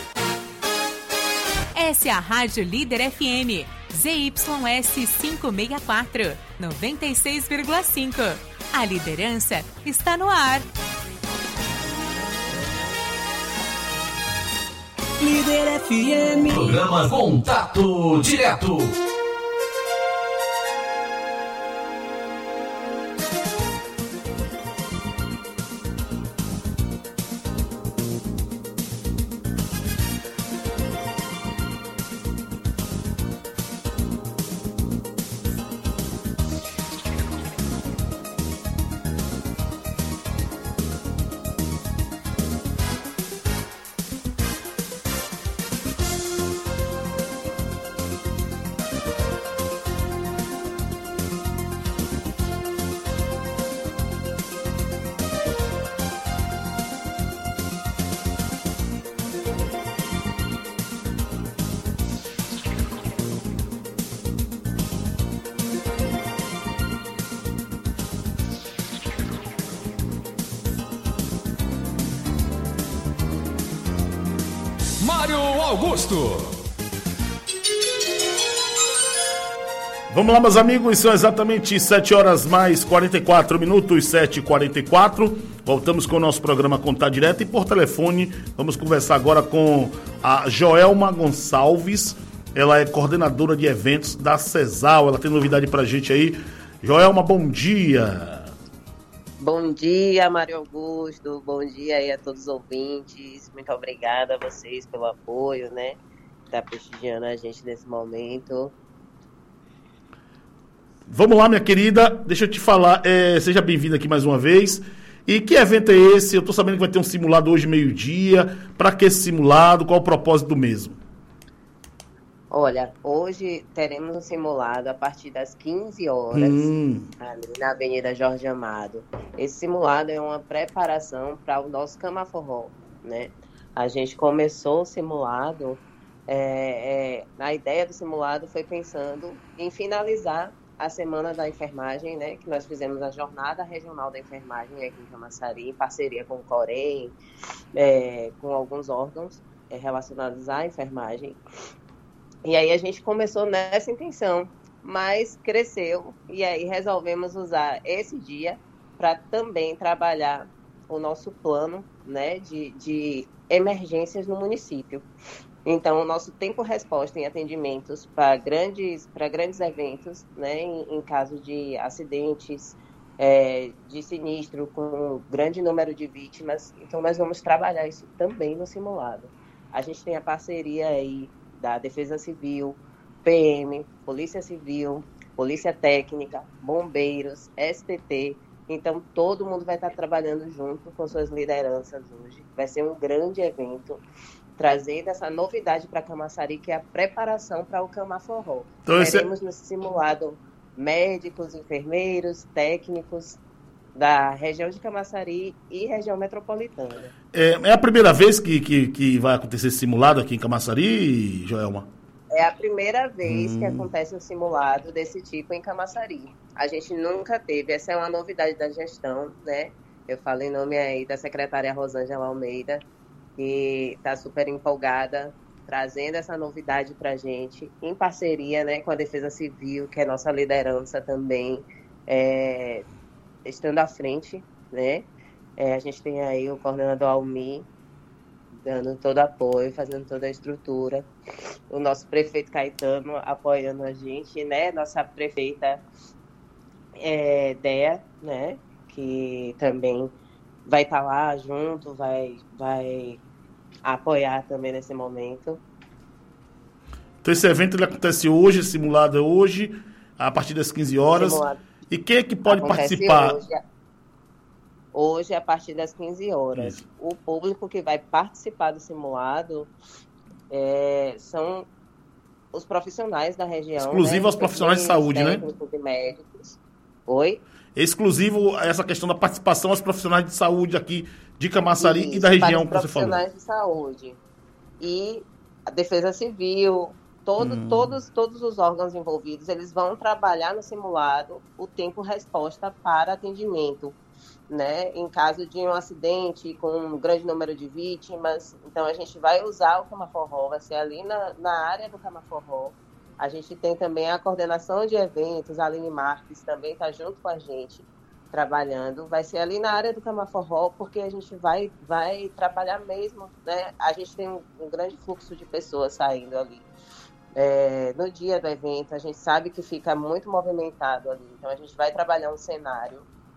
Essa é a Rádio Líder F M, Z Y S quinhentos e sessenta e quatro, noventa e seis vírgula cinco. A liderança está no ar. Líder F M. Programa Contato Direto. Mário Augusto. Vamos lá, meus amigos, são exatamente sete horas mais quarenta e quatro minutos, sete e quarenta e quatro. Voltamos com o nosso programa Contar Direto e por telefone vamos conversar agora com a Joelma Gonçalves. Ela é coordenadora de eventos da CESAL. Ela tem novidade pra gente aí. Joelma, bom dia. Bom dia, Mário Augusto. Bom dia aí a todos os ouvintes. Muito obrigada a vocês pelo apoio, né? Tá prestigiando a gente nesse momento. Vamos lá, minha querida. Deixa eu te falar. É, seja bem-vinda aqui mais uma vez. E que evento é esse? Eu tô sabendo que vai ter um simulado hoje meio-dia. Para que esse simulado? Qual o propósito do mesmo? Olha, hoje teremos um simulado a partir das quinze horas, hum. ali na Avenida Jorge Amado. Esse simulado é uma preparação para o nosso Cama Forró, né? A gente começou o simulado, é, é, a ideia do simulado foi pensando em finalizar a Semana da Enfermagem, né? Que nós fizemos a Jornada Regional da Enfermagem aqui em Camaçari, em parceria com o Corém, é, com alguns órgãos é, relacionados à enfermagem. E aí a gente começou nessa intenção, mas cresceu e aí resolvemos usar esse dia para também trabalhar o nosso plano, né, de, de emergências no município. Então, o nosso tempo-resposta em atendimentos para grandes, para grandes eventos, né, em, em caso de acidentes, é, de sinistro com grande número de vítimas, então nós vamos trabalhar isso também no simulado. A gente tem a parceria aí da Defesa Civil, P M, Polícia Civil, Polícia Técnica, Bombeiros, S T T, então todo mundo vai estar trabalhando junto com suas lideranças hoje. Vai ser um grande evento, trazendo essa novidade para Camaçari, que é a preparação para o Camaforró. Então, teremos esse... nesse simulado médicos, enfermeiros, técnicos da região de Camaçari e região metropolitana. É, é a primeira vez que, que, que vai acontecer esse simulado aqui em Camaçari, Joelma? É a primeira vez hum. que acontece um simulado desse tipo em Camaçari. A gente nunca teve, essa é uma novidade da gestão, né? Eu falei em nome aí da secretária Rosângela Almeida, que está super empolgada, trazendo essa novidade para a gente, em parceria, né, com a Defesa Civil, que é nossa liderança também, é, estando à frente, né? É, a gente tem aí o coordenador Almi, dando todo apoio, fazendo toda a estrutura, o nosso prefeito Caetano apoiando a gente, né? Nossa prefeita é, Dea, né, que também vai estar lá junto, vai, vai apoiar também nesse momento. Então esse evento ele acontece hoje, esse simulado é hoje, a partir das quinze horas. Simulado. E quem é que pode acontece participar? Hoje, hoje, a partir das quinze horas. Isso. O público que vai participar do simulado é, são os profissionais da região. Exclusivo, né, aos profissionais de saúde, né? E médicos. Oi? Exclusivo essa questão da participação aos profissionais de saúde aqui de Camaçari Isso, e da região que você falou. Profissionais de saúde. E a Defesa Civil, todo, hum. todos, todos os órgãos envolvidos, eles vão trabalhar no simulado o tempo-resposta para atendimento, né? Em caso de um acidente com um grande número de vítimas. Então, a gente vai usar o Camaforró, vai ser ali na, na área do Camaforró. A gente tem também a coordenação de eventos, a Aline Marques também está junto com a gente, trabalhando. Vai ser ali na área do Camaforró, porque a gente vai, vai trabalhar mesmo, né? A gente tem um, um grande fluxo de pessoas saindo ali. É, no dia do evento, a gente sabe que fica muito movimentado ali. Então, a gente vai trabalhar um cenário,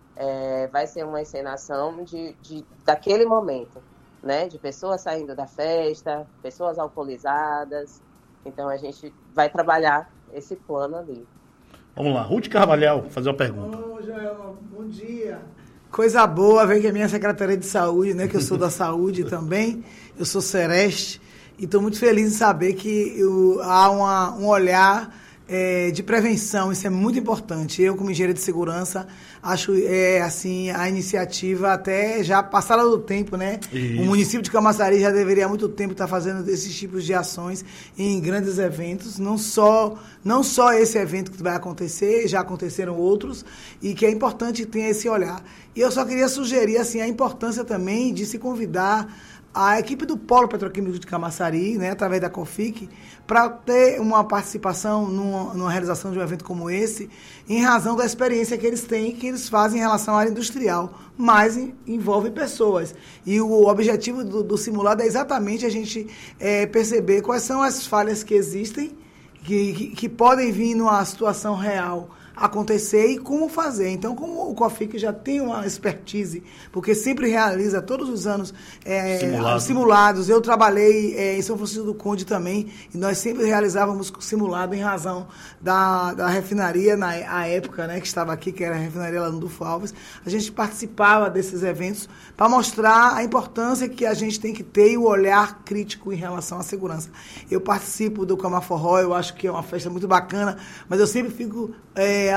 é, vai ser uma encenação de, de, daquele momento, né? De pessoas saindo da festa, pessoas alcoolizadas. Então, a gente vai trabalhar esse plano ali. Vamos lá, Ruth Carvalhal, fazer uma pergunta. Ô, Joelma, bom dia. Coisa boa, ver que a minha Secretaria de Saúde, né, que eu sou da saúde também, eu sou Sereste, e estou muito feliz em saber que eu, há uma, um olhar é, de prevenção, isso é muito importante. Eu, como engenheira de segurança, acho é, assim, a iniciativa até já passada do tempo, né? Isso. O município de Camaçari já deveria há muito tempo estar fazendo esses tipos de ações em grandes eventos, não só, não só esse evento que vai acontecer, já aconteceram outros, e que é importante ter esse olhar. E eu só queria sugerir assim, a importância também de se convidar a equipe do Polo Petroquímico de Camaçari, né, através da COFIC, para ter uma participação numa, numa realização de um evento como esse, em razão da experiência que eles têm, que eles fazem em relação à área industrial, mas em, envolve pessoas. E o objetivo do, do simulado é exatamente a gente é, perceber quais são as falhas que existem, que, que, que podem vir numa situação real acontecer e como fazer. Então, como o COFIC já tem uma expertise, porque sempre realiza todos os anos é, Simulado. simulados. Eu trabalhei é, em São Francisco do Conde também, e nós sempre realizávamos simulado em razão da, da refinaria, na a época, né, que estava aqui, que era a refinaria Landulfo Alves. A gente participava desses eventos para mostrar a importância que a gente tem que ter e o olhar crítico em relação à segurança. Eu participo do Camaforró, eu acho que é uma festa muito bacana, mas eu sempre fico é,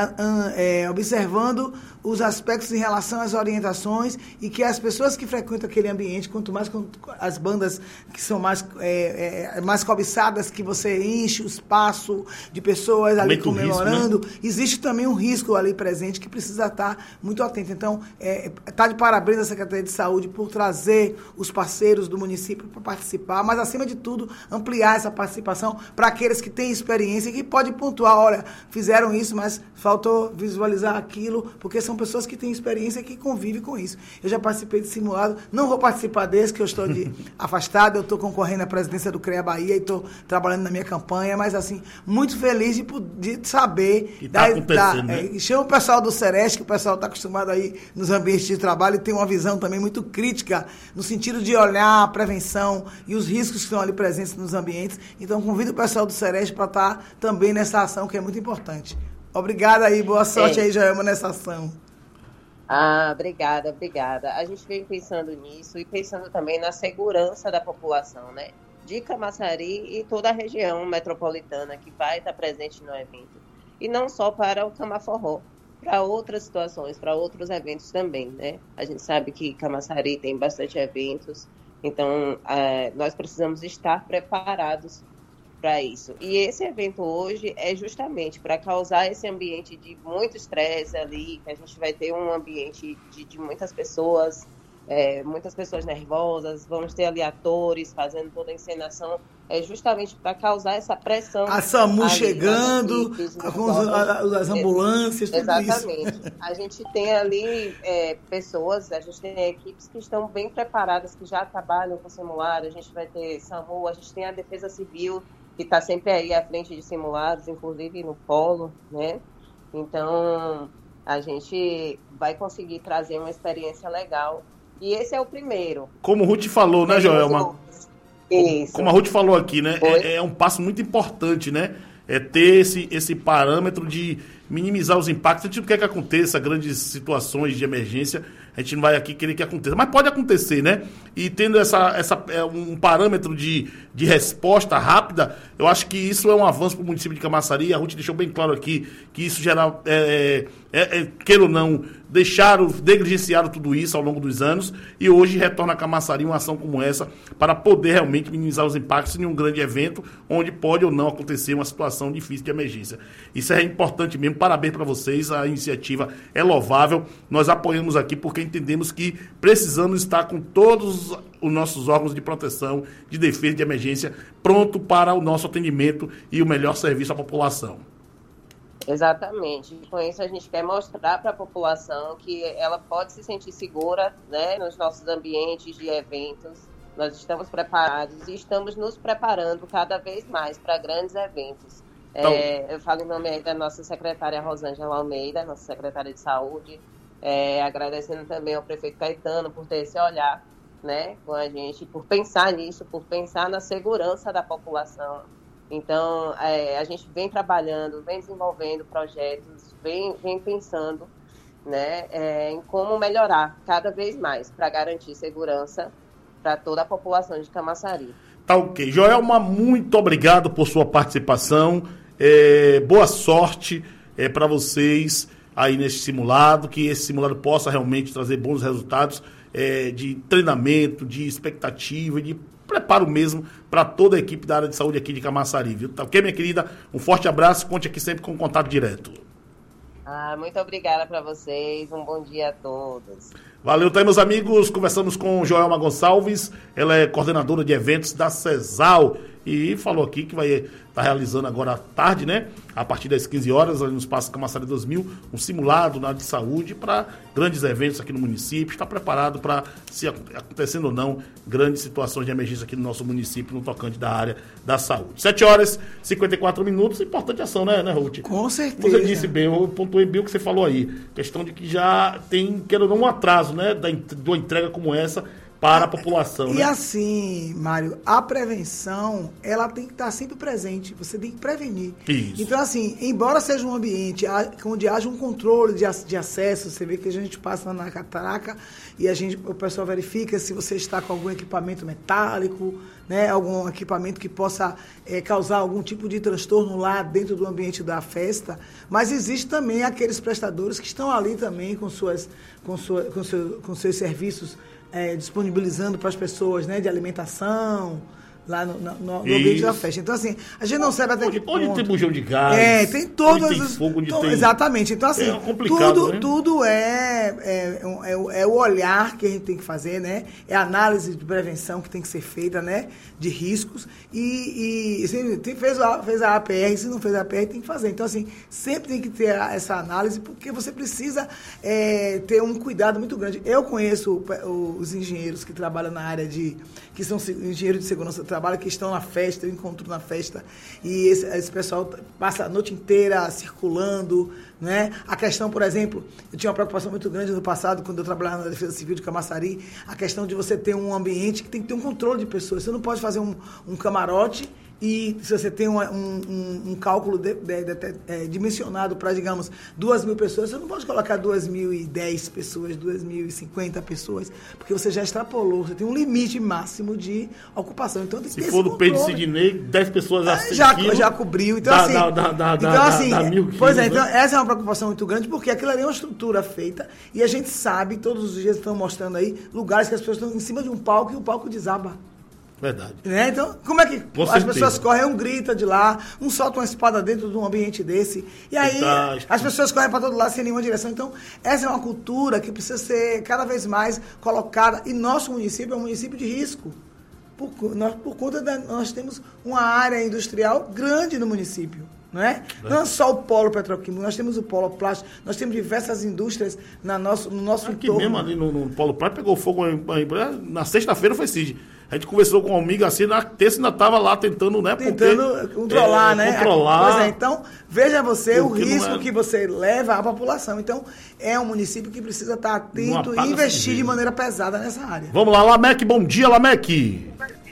É, observando os aspectos em relação às orientações e que as pessoas que frequentam aquele ambiente, quanto mais as bandas que são mais, é, é, mais cobiçadas, que você enche o espaço de pessoas ali muito comemorando, risco, né? Existe também um risco ali presente que precisa estar muito atento. Então, está é, de parabéns a Secretaria de Saúde por trazer os parceiros do município para participar, mas, acima de tudo, ampliar essa participação para aqueles que têm experiência e que podem pontuar, olha, fizeram isso, mas faltou visualizar aquilo, porque são pessoas que têm experiência e que convivem com isso. Eu já participei de simulado, não vou participar desse, que eu estou de afastado, eu estou concorrendo à presidência do CREA Bahia e estou trabalhando na minha campanha, mas assim, muito feliz de, de saber... Que tá acontecendo, da, né? é, chama o pessoal do Sereste, que o pessoal está acostumado aí nos ambientes de trabalho e tem uma visão também muito crítica, no sentido de olhar a prevenção e os riscos que estão ali presentes nos ambientes. Então, convido o pessoal do Sereste para estar também nessa ação, que é muito importante. Obrigada aí, boa sorte é. aí, Joelma, nessa ação. Ah, obrigada, obrigada. A gente vem pensando nisso e pensando também na segurança da população, né? De Camaçari e toda a região metropolitana que vai estar presente no evento. E não só para o Camaforró, para outras situações, para outros eventos também, né? A gente sabe que Camaçari tem bastante eventos, então é, nós precisamos estar preparados para isso. E esse evento hoje é justamente para causar esse ambiente de muito estresse ali, que a gente vai ter um ambiente de, de muitas pessoas, é, muitas pessoas nervosas, vamos ter ali atores fazendo toda a encenação, é justamente para causar essa pressão. A SAMU ali, chegando, equipes, com os, as ambulâncias, tudo Exatamente. Isso. A gente tem ali é, pessoas, a gente tem equipes que estão bem preparadas, que já trabalham com simulado, a gente vai ter SAMU, a gente tem a Defesa Civil, que está sempre aí à frente de simulados, inclusive no polo, né? Então, a gente vai conseguir trazer uma experiência legal. E esse é o primeiro. Como o Ruth falou, né, Joelma? Isso. Como a Ruth falou aqui, né? É, é um passo muito importante, né? É ter esse, esse parâmetro de minimizar os impactos. A gente não quer que aconteça grandes situações de emergência, a gente não vai aqui querer que aconteça. Mas pode acontecer, né? E tendo essa, essa, um parâmetro de, de resposta rápida, eu acho que isso é um avanço para o município de Camaçari. A Ruth deixou bem claro aqui que isso gera, é, é, é, queira ou não, deixaram, negligenciaram tudo isso ao longo dos anos e hoje retorna a Camaçari uma ação como essa para poder realmente minimizar os impactos em um grande evento onde pode ou não acontecer uma situação difícil de emergência. Isso é importante mesmo. Parabéns para vocês, a iniciativa é louvável. Nós apoiamos aqui porque entendemos que precisamos estar com todos os nossos órgãos de proteção, de defesa, de emergência, pronto para o nosso atendimento e o melhor serviço à população. Exatamente. Com isso a gente quer mostrar para a população que ela pode se sentir segura, né, nos nossos ambientes de eventos. Nós estamos preparados e estamos nos preparando cada vez mais para grandes eventos. Então, é, eu falo em nome aí da nossa secretária Rosângela Almeida, nossa secretária de saúde, é, agradecendo também ao prefeito Caetano por ter esse olhar, né, com a gente, por pensar nisso, por pensar na segurança da população. Então, é, a gente vem trabalhando, vem desenvolvendo projetos, vem, vem pensando, né, é, em como melhorar cada vez mais para garantir segurança para toda a população de Camaçari. Tá ok. Joelma, muito obrigado por sua participação. É, boa sorte é, para vocês aí nesse simulado, que esse simulado possa realmente trazer bons resultados é, de treinamento, de expectativa, de preparo mesmo para toda a equipe da área de saúde aqui de Camaçari, viu? Tá ok, minha querida? Um forte abraço, conte aqui sempre com contato direto. Ah, muito obrigada para vocês, um bom dia a todos. Valeu, tá aí, meus amigos, conversamos com Joelma Gonçalves, ela é coordenadora de eventos da CESAL e falou aqui que vai estar realizando agora à tarde, né, a partir das quinze horas, ali no Espaço Camaçari dois mil, um simulado na área de saúde para grandes eventos aqui no município, está preparado para, se acontecendo ou não, grandes situações de emergência aqui no nosso município, no tocante da área da saúde. sete horas e cinquenta e quatro minutos, importante ação, né, né, Ruth? Com certeza. Você disse bem, eu pontuei bem o que você falou aí, questão de que já tem, quero ou não, um atraso, né, da, de uma entrega como essa para a população. E né? assim, Mário, a prevenção, ela tem que estar sempre presente, você tem que prevenir. Isso. Então, assim, embora seja um ambiente onde haja um controle de, de acesso, você vê que a gente passa na catraca e a gente, o pessoal verifica se você está com algum equipamento metálico, né, algum equipamento que possa é, causar algum tipo de transtorno lá dentro do ambiente da festa, mas existe também aqueles prestadores que estão ali também com, suas, com, sua, com, seu, com seus serviços É, disponibilizando para as pessoas, né, de alimentação, lá no, no, no ambiente da festa. Então, assim, a gente não sabe até onde, que ponto. Onde tem bujão de gás. É, tem todas onde tem as... fogo, onde to, tem... Exatamente. Então, assim, é complicado, tudo, né? tudo é, é, é, é o olhar que a gente tem que fazer, né? É a análise de prevenção que tem que ser feita, né? De riscos. E, e se tem, fez, a, fez a A P R, se não fez a A P R, tem que fazer. Então, assim, sempre tem que ter essa análise, porque você precisa é, ter um cuidado muito grande. Eu conheço os engenheiros que trabalham na área de... que são engenheiros de segurança do trabalho, que estão na festa, eu encontro na festa, e esse, esse pessoal passa a noite inteira circulando, né? A questão, por exemplo, eu tinha uma preocupação muito grande no passado, quando eu trabalhava na Defesa Civil de Camaçari, a questão de você ter um ambiente que tem que ter um controle de pessoas. Você não pode fazer um, um camarote e se você tem um, um, um cálculo de, de, de, de, é, dimensionado para, digamos, duas mil pessoas, você não pode colocar duas mil e dez pessoas, duas mil e cinquenta pessoas, porque você já extrapolou, você tem um limite máximo de ocupação. Então, tem que se ter for esse do Pedro controle. Sidney, dez pessoas a já, quilos, já cobriu. Então, dá, assim, dá, dá, dá, então, dá, assim dá mil pois é, quilos, então, né? essa é uma preocupação muito grande, porque aquilo ali é uma estrutura feita e a gente sabe, todos os dias estão mostrando aí, lugares que as pessoas estão em cima de um palco e o palco desaba. Verdade. Né? Então, como é que Com as certeza. pessoas correm, um grita de lá, um solta uma espada dentro de um ambiente desse, e aí Fantástico. as pessoas correm para todo lado sem nenhuma direção. Então, essa é uma cultura que precisa ser cada vez mais colocada, e nosso município é um município de risco. Por, nós, por conta da... Nós temos uma área industrial grande no município. Não é? É. Não é só o polo petroquímico, nós temos o polo plástico, nós temos diversas indústrias na nosso, no nosso Aqui entorno. mesmo, ali no, no polo plástico, pegou fogo na sexta-feira, foi Cid. A gente conversou com o amigo assim, na terça ainda estava lá tentando, né? Tentando porque, controlar, é, né? Controlar. Pois é, então, veja você o Porque não risco é- que você leva à população. Então, é um município que precisa estar atento apaga e investir esse de maneira pesada nessa área. Vamos lá, Lameque, bom dia, Lameque.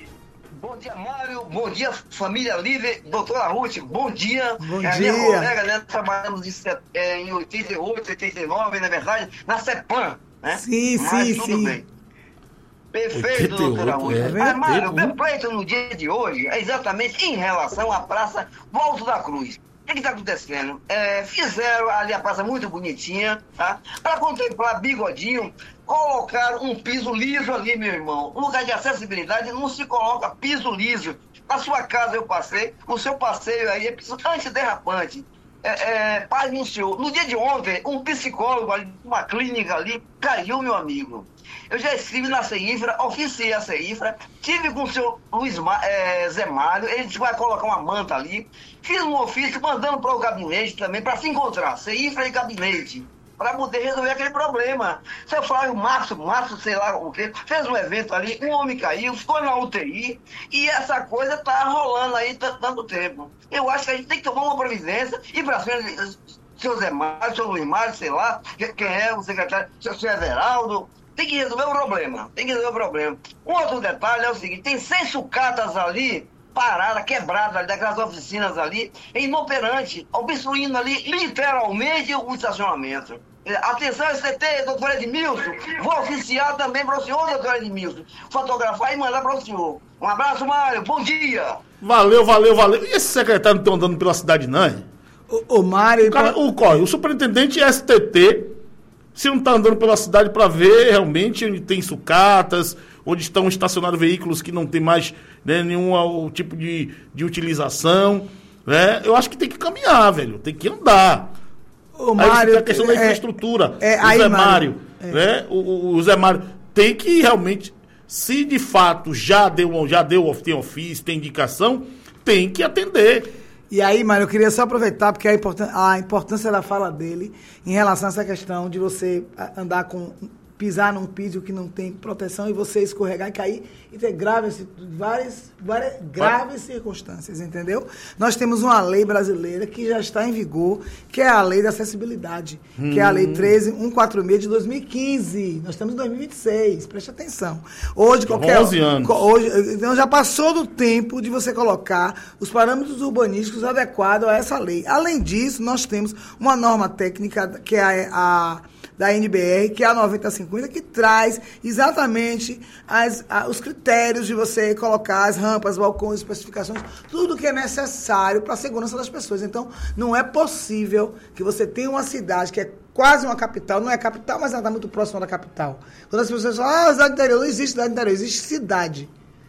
Bom dia, Mário. Bom dia, família livre. Doutora Ruth, bom dia. Bom é a dia. minha colega, né? Trabalhamos em, set- é, em oitenta e oito, oitenta e nove, na verdade, na CEPAM, né? Sim, Mas sim, tudo sim. bem. Perfeito, oitenta e oito, doutora Ruth. é. Mas, Mário, Tempo, meu né? pleito no dia de hoje é exatamente em relação à Praça Volta da Cruz. O que está acontecendo? É, fizeram ali a praça muito bonitinha, tá? Para contemplar Bigodinho, colocaram um piso liso ali, meu irmão. No lugar de acessibilidade não se coloca piso liso. Na sua casa eu passei, o seu passeio aí é piso antiderrapante. É, é, paz no senhor. No dia de ontem, um psicólogo ali, uma clínica ali, caiu, meu amigo. Eu já estive na CEIFRA, oficiei a CEIFRA, tive com o senhor Luiz Ma, é, Zé Mário, ele vai colocar uma manta ali, fiz um ofício mandando para o gabinete também, para se encontrar, CEIFRA e gabinete, para poder resolver aquele problema. Seu Flávio Março, Março, sei lá o quê, fez um evento ali, um homem caiu, ficou na U T I, e essa coisa tá rolando aí t- tanto tempo. Eu acho que a gente tem que tomar uma providência, e para cima, seu Zé Mário, seu Luiz Mário, sei lá, quem é o secretário, seu, seu Everaldo, tem que resolver o problema, tem que resolver o problema. Um outro detalhe é o seguinte, tem cem sucatas ali, paradas, quebradas ali, daquelas oficinas ali, inoperante, obstruindo ali literalmente o estacionamento. Atenção, S T T, doutor Edmilson, vou oficiar também para o senhor, doutor Edmilson, fotografar e mandar para o senhor. Um abraço, Mário, bom dia. Valeu, valeu, valeu. E esse secretário não estão andando pela cidade, não, hein? O, o Mário... O, cara, o, corre, o superintendente S T T, se não está andando pela cidade para ver realmente onde tem sucatas, onde estão estacionados veículos que não tem mais, né, nenhum o, tipo de, de utilização, né? Eu acho que tem que caminhar, velho, tem que andar. O Aí Mário, fica a questão da é, infraestrutura. é, o aí, Zé Mário, Mário, é. né? O, o, o Zé Mário tem que realmente, se de fato já deu, já deu, tem ofício, tem indicação, tem que atender. E aí, Mário, eu queria só aproveitar, porque a, importância, a importância da fala dele em relação a essa questão de você andar com... pisar num piso que não tem proteção e você escorregar e cair e ter graves, várias, várias graves circunstâncias, entendeu? Nós temos uma lei brasileira que já está em vigor, que é a Lei da Acessibilidade, hum. que é a Lei treze mil cento e quarenta e seis de dois mil e quinze. Nós estamos em dois mil e vinte e seis, preste atenção. Hoje, qualquer... onze anos. Hoje, então, já passou do tempo de você colocar os parâmetros urbanísticos adequados a essa lei. Além disso, nós temos uma norma técnica, que é a... da N B R, que é a noventa cinquenta, que traz exatamente as, a, os critérios de você colocar as rampas, balcões, especificações, tudo que é necessário para a segurança das pessoas. Então, não é possível que você tenha uma cidade que é quase uma capital, não é capital, mas ela está muito próxima da capital. Quando as pessoas falam, ah, cidade interior, não existe cidade interior, existe cidade.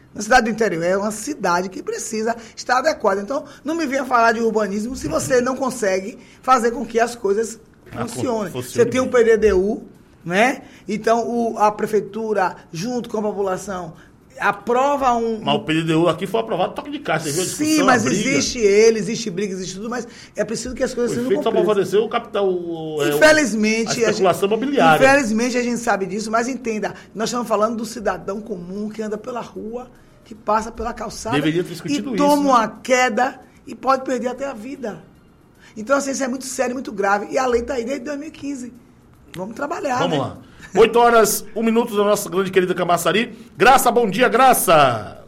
Uma cidade do interior é uma cidade que precisa estar adequada. Então, não me venha falar de urbanismo se você não consegue fazer com que as coisas funcionem. Ah, você tem o P D D U, né? Então, o, a prefeitura, junto com a população, aprova um... Mas o P D D U aqui foi aprovado toque de caixa, você viu a discussão? Sim, mas existe ele, existe briga, existe tudo, mas é preciso que as coisas sejam cumpridas. Só para favorecer o capital... O, infelizmente... a especulação imobiliária. Infelizmente a gente sabe disso, mas entenda, nós estamos falando do cidadão comum que anda pela rua, que passa pela calçada Deveria ter discutido e toma isso, né? uma queda e pode perder até a vida. Então, assim, isso é muito sério, muito grave. E a lei está aí desde dois mil e quinze. Vamos trabalhar, Vamos né? lá. oito horas, um minuto da nossa grande querida Camaçari. Graça, bom dia, Graça.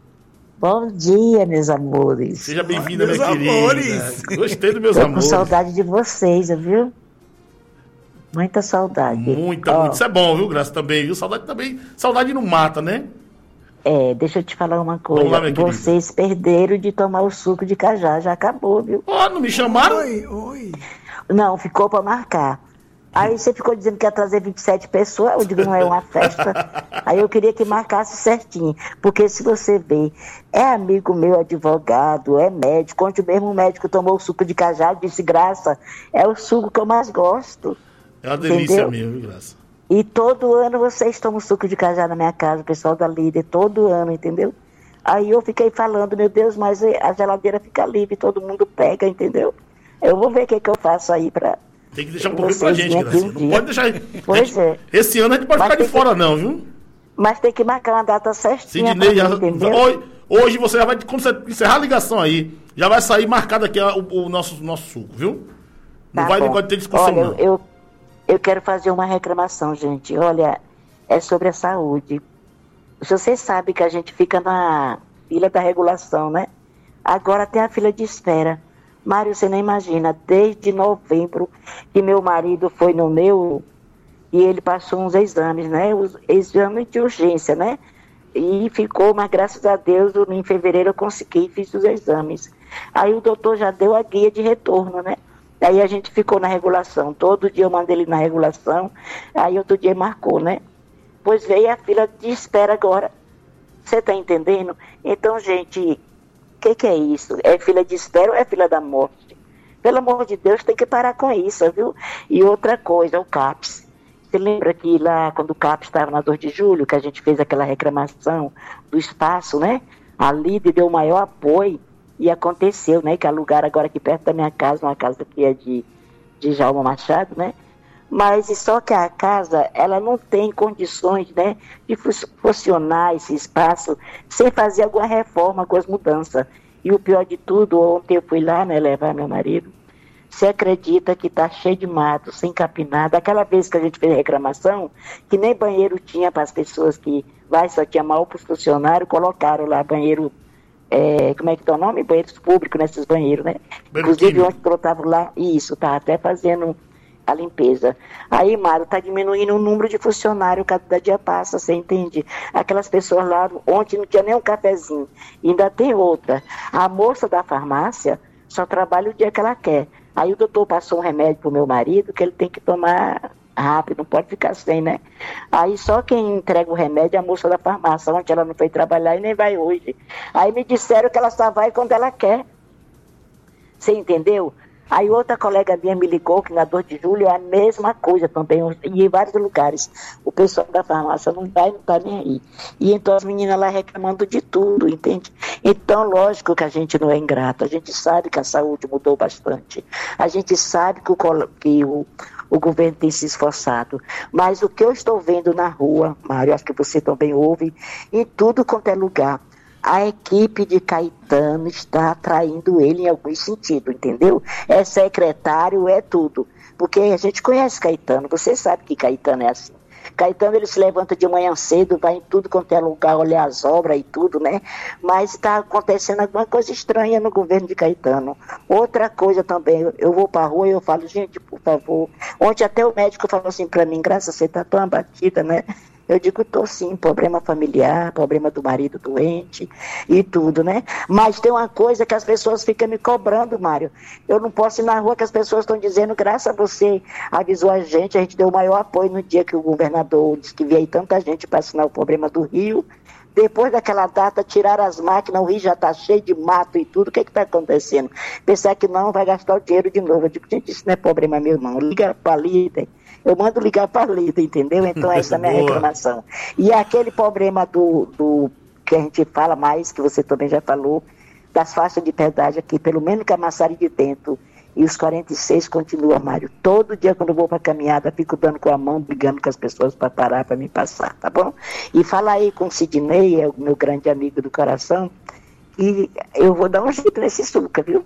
Bom dia, meus amores. Seja bem-vinda, oh, minha amores. querida. Gostei dos meus Tô amores. com saudade de vocês, viu? Muita saudade. Muita, oh. muito. Isso é bom, viu, Graça, também, viu? Saudade também. Saudade não mata, né? É, deixa eu te falar uma coisa. Lá, vocês perderam de tomar o suco de cajá, já acabou, viu? Ó, oh, não me chamaram? Oi, oi. Não, ficou pra marcar. Aí você ficou dizendo que ia trazer vinte e sete pessoas, eu digo, não é uma festa. Aí eu queria que marcasse certinho, porque se você vê, é amigo meu, advogado, é médico, onde o mesmo médico tomou o suco de cajá, disse, Graça, é o suco que eu mais gosto. É uma delícia mesmo, viu, Graça? E todo ano vocês tomam suco de cajá na minha casa, o pessoal da Líder, todo ano, entendeu? Aí eu fiquei falando, meu Deus, mas a geladeira fica livre, todo mundo pega, entendeu? Eu vou ver o que, que eu faço aí pra... Tem que deixar um pouquinho pra gente, Graça. Um não pode deixar... Pois gente, é. Esse ano a gente pode mas ficar de fora que... não, viu? Mas tem que marcar uma data certinha. Sidney, mim, já... hoje, hoje você já vai, quando você encerrar a ligação aí, já vai sair marcado aqui o, o nosso, nosso suco, viu? Não tá vai, bom. não pode ter discussão, Olha, não. Eu, eu quero fazer uma reclamação, gente. Olha, é sobre a saúde. Você sabe que a gente fica na fila da regulação, né? Agora tem a fila de espera. Mário, você não imagina, desde novembro que meu marido foi no meu e ele passou uns exames, né? Os exames de urgência, né? E ficou, mas graças a Deus, em fevereiro eu consegui, fiz os exames. Aí o doutor já deu a guia de retorno, né? Aí a gente ficou na regulação. Todo dia eu mandei ele na regulação, aí outro dia marcou, né? Pois veio a fila de espera agora. Você tá entendendo? Então, gente, o que, que é isso? É fila de espera ou é fila da morte? Pelo amor de Deus, tem que parar com isso, viu? E outra coisa, o CAPS. Você lembra que lá, quando o CAPS estava na dois de julho, que a gente fez aquela reclamação do espaço, né? A Líder deu o maior apoio e aconteceu, né? Que alugaram agora aqui perto da minha casa, uma casa que é de, de Jalma Machado, né? Mas só que a casa, ela não tem condições, né, de funcionar esse espaço sem fazer alguma reforma, algumas mudanças. E o pior de tudo, ontem eu fui lá, né, levar meu marido, você acredita que tá cheio de mato, sem capinada. Aquela vez que a gente fez reclamação, que nem banheiro tinha para as pessoas que vai, só tinha mal para os funcionários, colocaram lá banheiro, é, como é que tá o nome? Banheiros públicos nesses banheiros, né? Banheiro Inclusive, químico. ontem eu tava lá, isso, tá até fazendo a limpeza. Aí, Mário, está diminuindo o número de funcionários, cada dia passa, você entende? Aquelas pessoas lá, ontem não tinha nem um cafezinho. E ainda tem outra. A moça da farmácia só trabalha o dia que ela quer. Aí o doutor passou um remédio pro meu marido que ele tem que tomar rápido, não pode ficar sem, né? Aí só quem entrega o remédio é a moça da farmácia, ontem ela não foi trabalhar e nem vai hoje. Aí me disseram que ela só vai quando ela quer. Você entendeu? Aí outra colega minha me ligou que na dois de julho é a mesma coisa também, e em vários lugares. O pessoal da farmácia não vai, não está nem aí. E então as meninas lá reclamando de tudo, entende? Então, lógico que a gente não é ingrato, a gente sabe que a saúde mudou bastante. A gente sabe que o, que o, o governo tem se esforçado. Mas o que eu estou vendo na rua, Mário, acho que você também ouve, em tudo quanto é lugar, a equipe de Caetano está atraindo ele em algum sentido, entendeu? É secretário, é tudo. Porque a gente conhece Caetano, você sabe que Caetano é assim. Caetano, ele se levanta de manhã cedo, vai em tudo quanto é lugar, olhar as obras e tudo, né? Mas está acontecendo alguma coisa estranha no governo de Caetano. Outra coisa também, eu vou para a rua e eu falo, gente, por favor. Ontem até o médico falou assim para mim, Graça, você está tão abatida, né? Eu digo, tô sim, problema familiar, problema do marido doente e tudo, né? Mas tem uma coisa que as pessoas ficam me cobrando, Mário. Eu não posso ir na rua que as pessoas estão dizendo, graças a você, avisou a gente, a gente deu o maior apoio no dia que o governador disse que veio tanta gente para assinar o problema do Rio, Depois daquela data, tiraram as máquinas, o rio já está cheio de mato e tudo. O que está acontecendo? Pensar que não, vai gastar o dinheiro de novo. Eu digo, gente, isso não é problema meu, não. Liga para a líder. Eu mando ligar para a líder, entendeu? Então, essa é a minha reclamação. E aquele problema do, do que a gente fala mais, que você também já falou, das faixas de pedágio aqui, pelo menos Camaçari de Dentro e os quarenta e seis continua, Mário. Todo dia quando eu vou para caminhada, fico dando com a mão, brigando com as pessoas para parar, para me passar, tá bom? E fala aí com o Sidney, é o meu grande amigo do coração, e eu vou dar um jeito nesse suca, viu?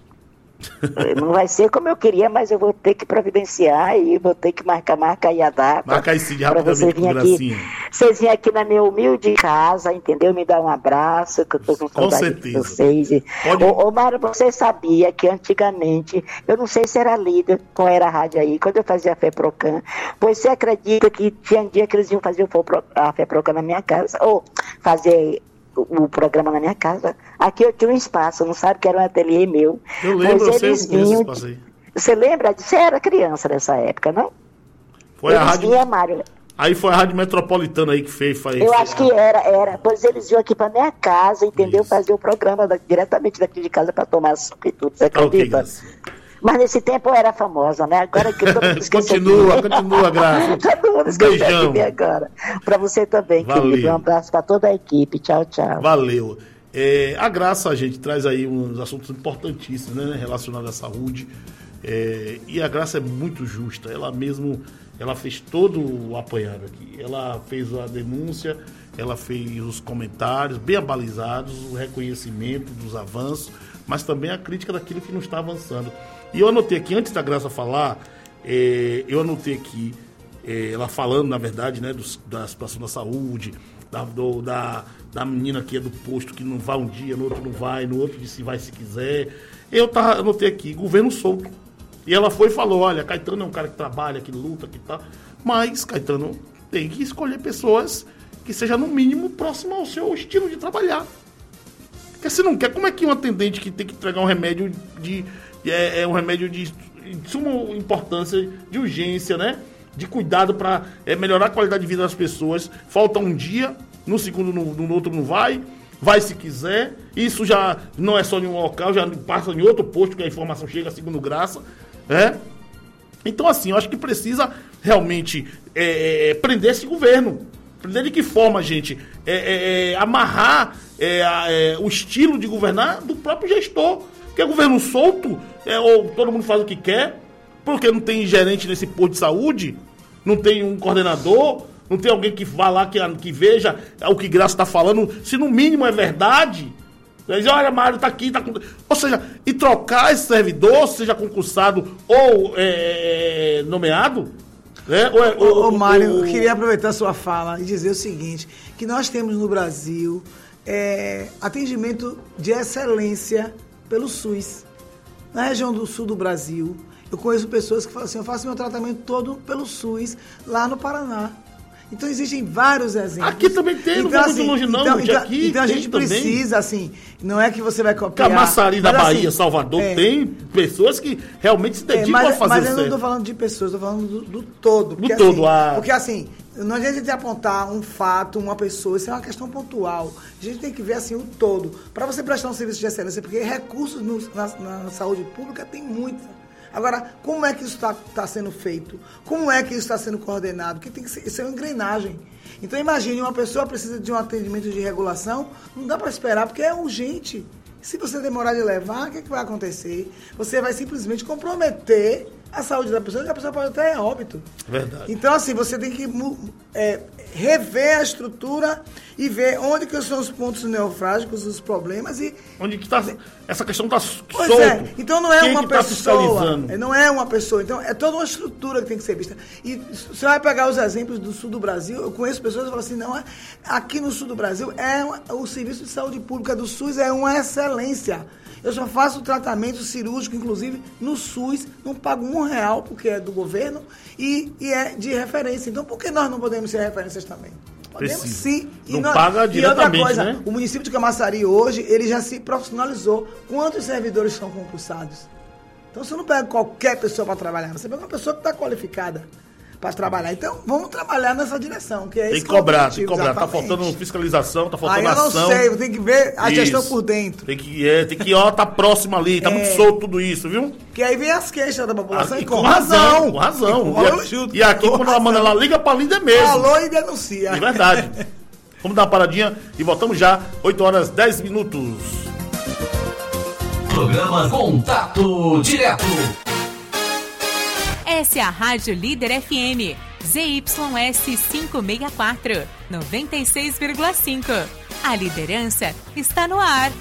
Não vai ser como eu queria, mas eu vou ter que providenciar e vou ter que marcar, marcar aí a data. Marca aí sim, para você vir aqui. Vocês virem aqui na minha humilde casa, entendeu? Me dar um abraço, que eu tô com saudade de vocês. E... Ô, ô Mário, você sabia que antigamente, eu não sei se era líder, qual era a rádio aí, quando eu fazia a FEPROCAN, você acredita que tinha um dia que eles iam fazer a FEPROCAN na minha casa, ou fazer o programa na minha casa. Aqui eu tinha um espaço, não sabe que era um ateliê meu. Eu lembro, mas eles vinham, de... Você lembra? Você era criança nessa época, não? Foi eles a rádio... vinham, Mário. Aí foi a Rádio Metropolitana aí que fez. fez eu acho que era, era. Pois eles iam aqui pra minha casa, entendeu? Isso. Fazer o programa da, diretamente daqui de casa pra tomar suco e tudo, você acredita? Okay, mas nesse tempo eu era famosa, né? Agora que todo mundo esqueceu. Continua, continua, Graça. Todo mundo esqueceu de mim agora. Pra você também, Valeu. querido. Um abraço pra toda a equipe. Tchau, tchau. Valeu. É, a Graça, a gente traz aí uns assuntos importantíssimos, né? Relacionados à saúde. É, e a Graça é muito justa. Ela mesmo, ela fez todo o apanhado aqui. Ela fez a denúncia, ela fez os comentários bem abalizados, o reconhecimento dos avanços, mas também a crítica daquilo que não está avançando. E eu anotei aqui, antes da Graça falar, é, eu anotei aqui, é, ela falando, na verdade, né, dos, da situação da saúde, da, do, da, da menina que é do posto, que não vai um dia, no outro não vai, no outro disse vai se quiser. Eu tava, anotei aqui, governo solto. E ela foi e falou, olha, Caetano é um cara que trabalha, que luta, que tá, mas Caetano tem que escolher pessoas que sejam, no mínimo, próximas ao seu estilo de trabalhar. Porque se não quer, como é que um atendente que tem que entregar um remédio de... É, é um remédio de, de suma importância, de urgência, né? De cuidado para é, melhorar a qualidade de vida das pessoas. Falta um dia, no segundo, no, no outro não vai, vai se quiser. Isso já não é só em um local, já passa em outro posto que a informação chega, segundo Graça. É? Então, assim, eu acho que precisa realmente é, prender esse governo. Prender de que forma, gente? É, é, é, amarrar é, é, o estilo de governar do próprio gestor. Porque é governo solto, é, ou todo mundo faz o que quer, porque não tem gerente nesse posto de saúde, não tem um coordenador, não tem alguém que vá lá, que, que veja o que Graça está falando, se no mínimo é verdade. Diz, olha, Mário, tá aqui, tá com... Ou seja, e trocar esse servidor, seja concursado ou é, nomeado. Né? Ou, é, ô, ou, ô, Mário, ou... eu queria aproveitar a sua fala e dizer o seguinte, que nós temos no Brasil é, atendimento de excelência pelo SUS. Na região do sul do Brasil, eu conheço pessoas que falam assim, eu faço meu tratamento todo pelo SUS, lá no Paraná. Então, existem vários exemplos. Aqui também tem, então, não vamos assim, longe não, então, gente, então, aqui então a gente também. precisa, assim, não é que você vai copiar... Camaçari da Bahia, assim, Salvador, é, tem pessoas que realmente se dedicam é, mas, a fazer mas certo. Mas eu não estou falando de pessoas, estou falando do, do todo. Porque, do todo, assim, a... Porque, assim, não adianta a gente apontar um fato, uma pessoa, isso é uma questão pontual. A gente tem que ver, assim, o todo. Para você prestar um serviço de excelência, porque recursos no, na, na saúde pública tem muita. Agora, como é que isso está tá sendo feito? Como é que isso está sendo coordenado? Porque tem que ser, isso é uma engrenagem. Então, imagine, uma pessoa precisa de um atendimento de regulação, não dá para esperar, porque é urgente. Se você demorar de levar, o que, é que vai acontecer? Você vai simplesmente comprometer a saúde da pessoa, que a pessoa pode até ir óbito. Verdade. Então, assim, você tem que é, rever a estrutura e ver onde que são os pontos neofrágicos, os problemas e... Onde que tá... Essa questão está solta. Pois é. Então, não é Quem uma que tá pessoa. Não é uma pessoa. Então, é toda uma estrutura que tem que ser vista. E você vai pegar os exemplos do sul do Brasil, eu conheço pessoas que falam assim, não, é, aqui no sul do Brasil, é uma, o serviço de saúde pública do SUS é uma excelência. Eu só faço tratamento cirúrgico, inclusive, no SUS, não pago um real, porque é do governo, e, e é de referência. Então, por que nós não podemos ser referências também? Podemos Precisa. sim. E não nós, paga diretamente, e outra coisa, né? O município de Camaçari hoje, ele já se profissionalizou. Quantos servidores são concursados? Então, você não pega qualquer pessoa para trabalhar, você pega uma pessoa que está qualificada. para trabalhar. Então, vamos trabalhar nessa direção, que é Tem esse que cobrar, objetivo, tem que cobrar. exatamente. Tá faltando fiscalização, tá faltando Aí eu não ação. sei, tem que ver a Isso. gestão por dentro. Tem que, é, tem que, ó, tá próximo ali, tá É. muito solto tudo isso, viu? Que aí vem as queixas da população Ah, e e com, com razão. razão, com razão. E, com E a- razão. e aqui, Com quando ela razão. manda lá, liga pra líder mesmo. Falou e denuncia. É verdade. Vamos dar uma paradinha e voltamos já, oito horas, dez minutos. Programa Contato Direto. Essa é a Rádio Líder F M, Z Y S quinhentos e sessenta e quatro, noventa e seis vírgula cinco. A liderança está no ar.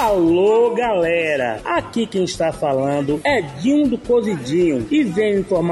Alô, galera! Aqui quem está falando é Dinho do Cozidinho e venho informar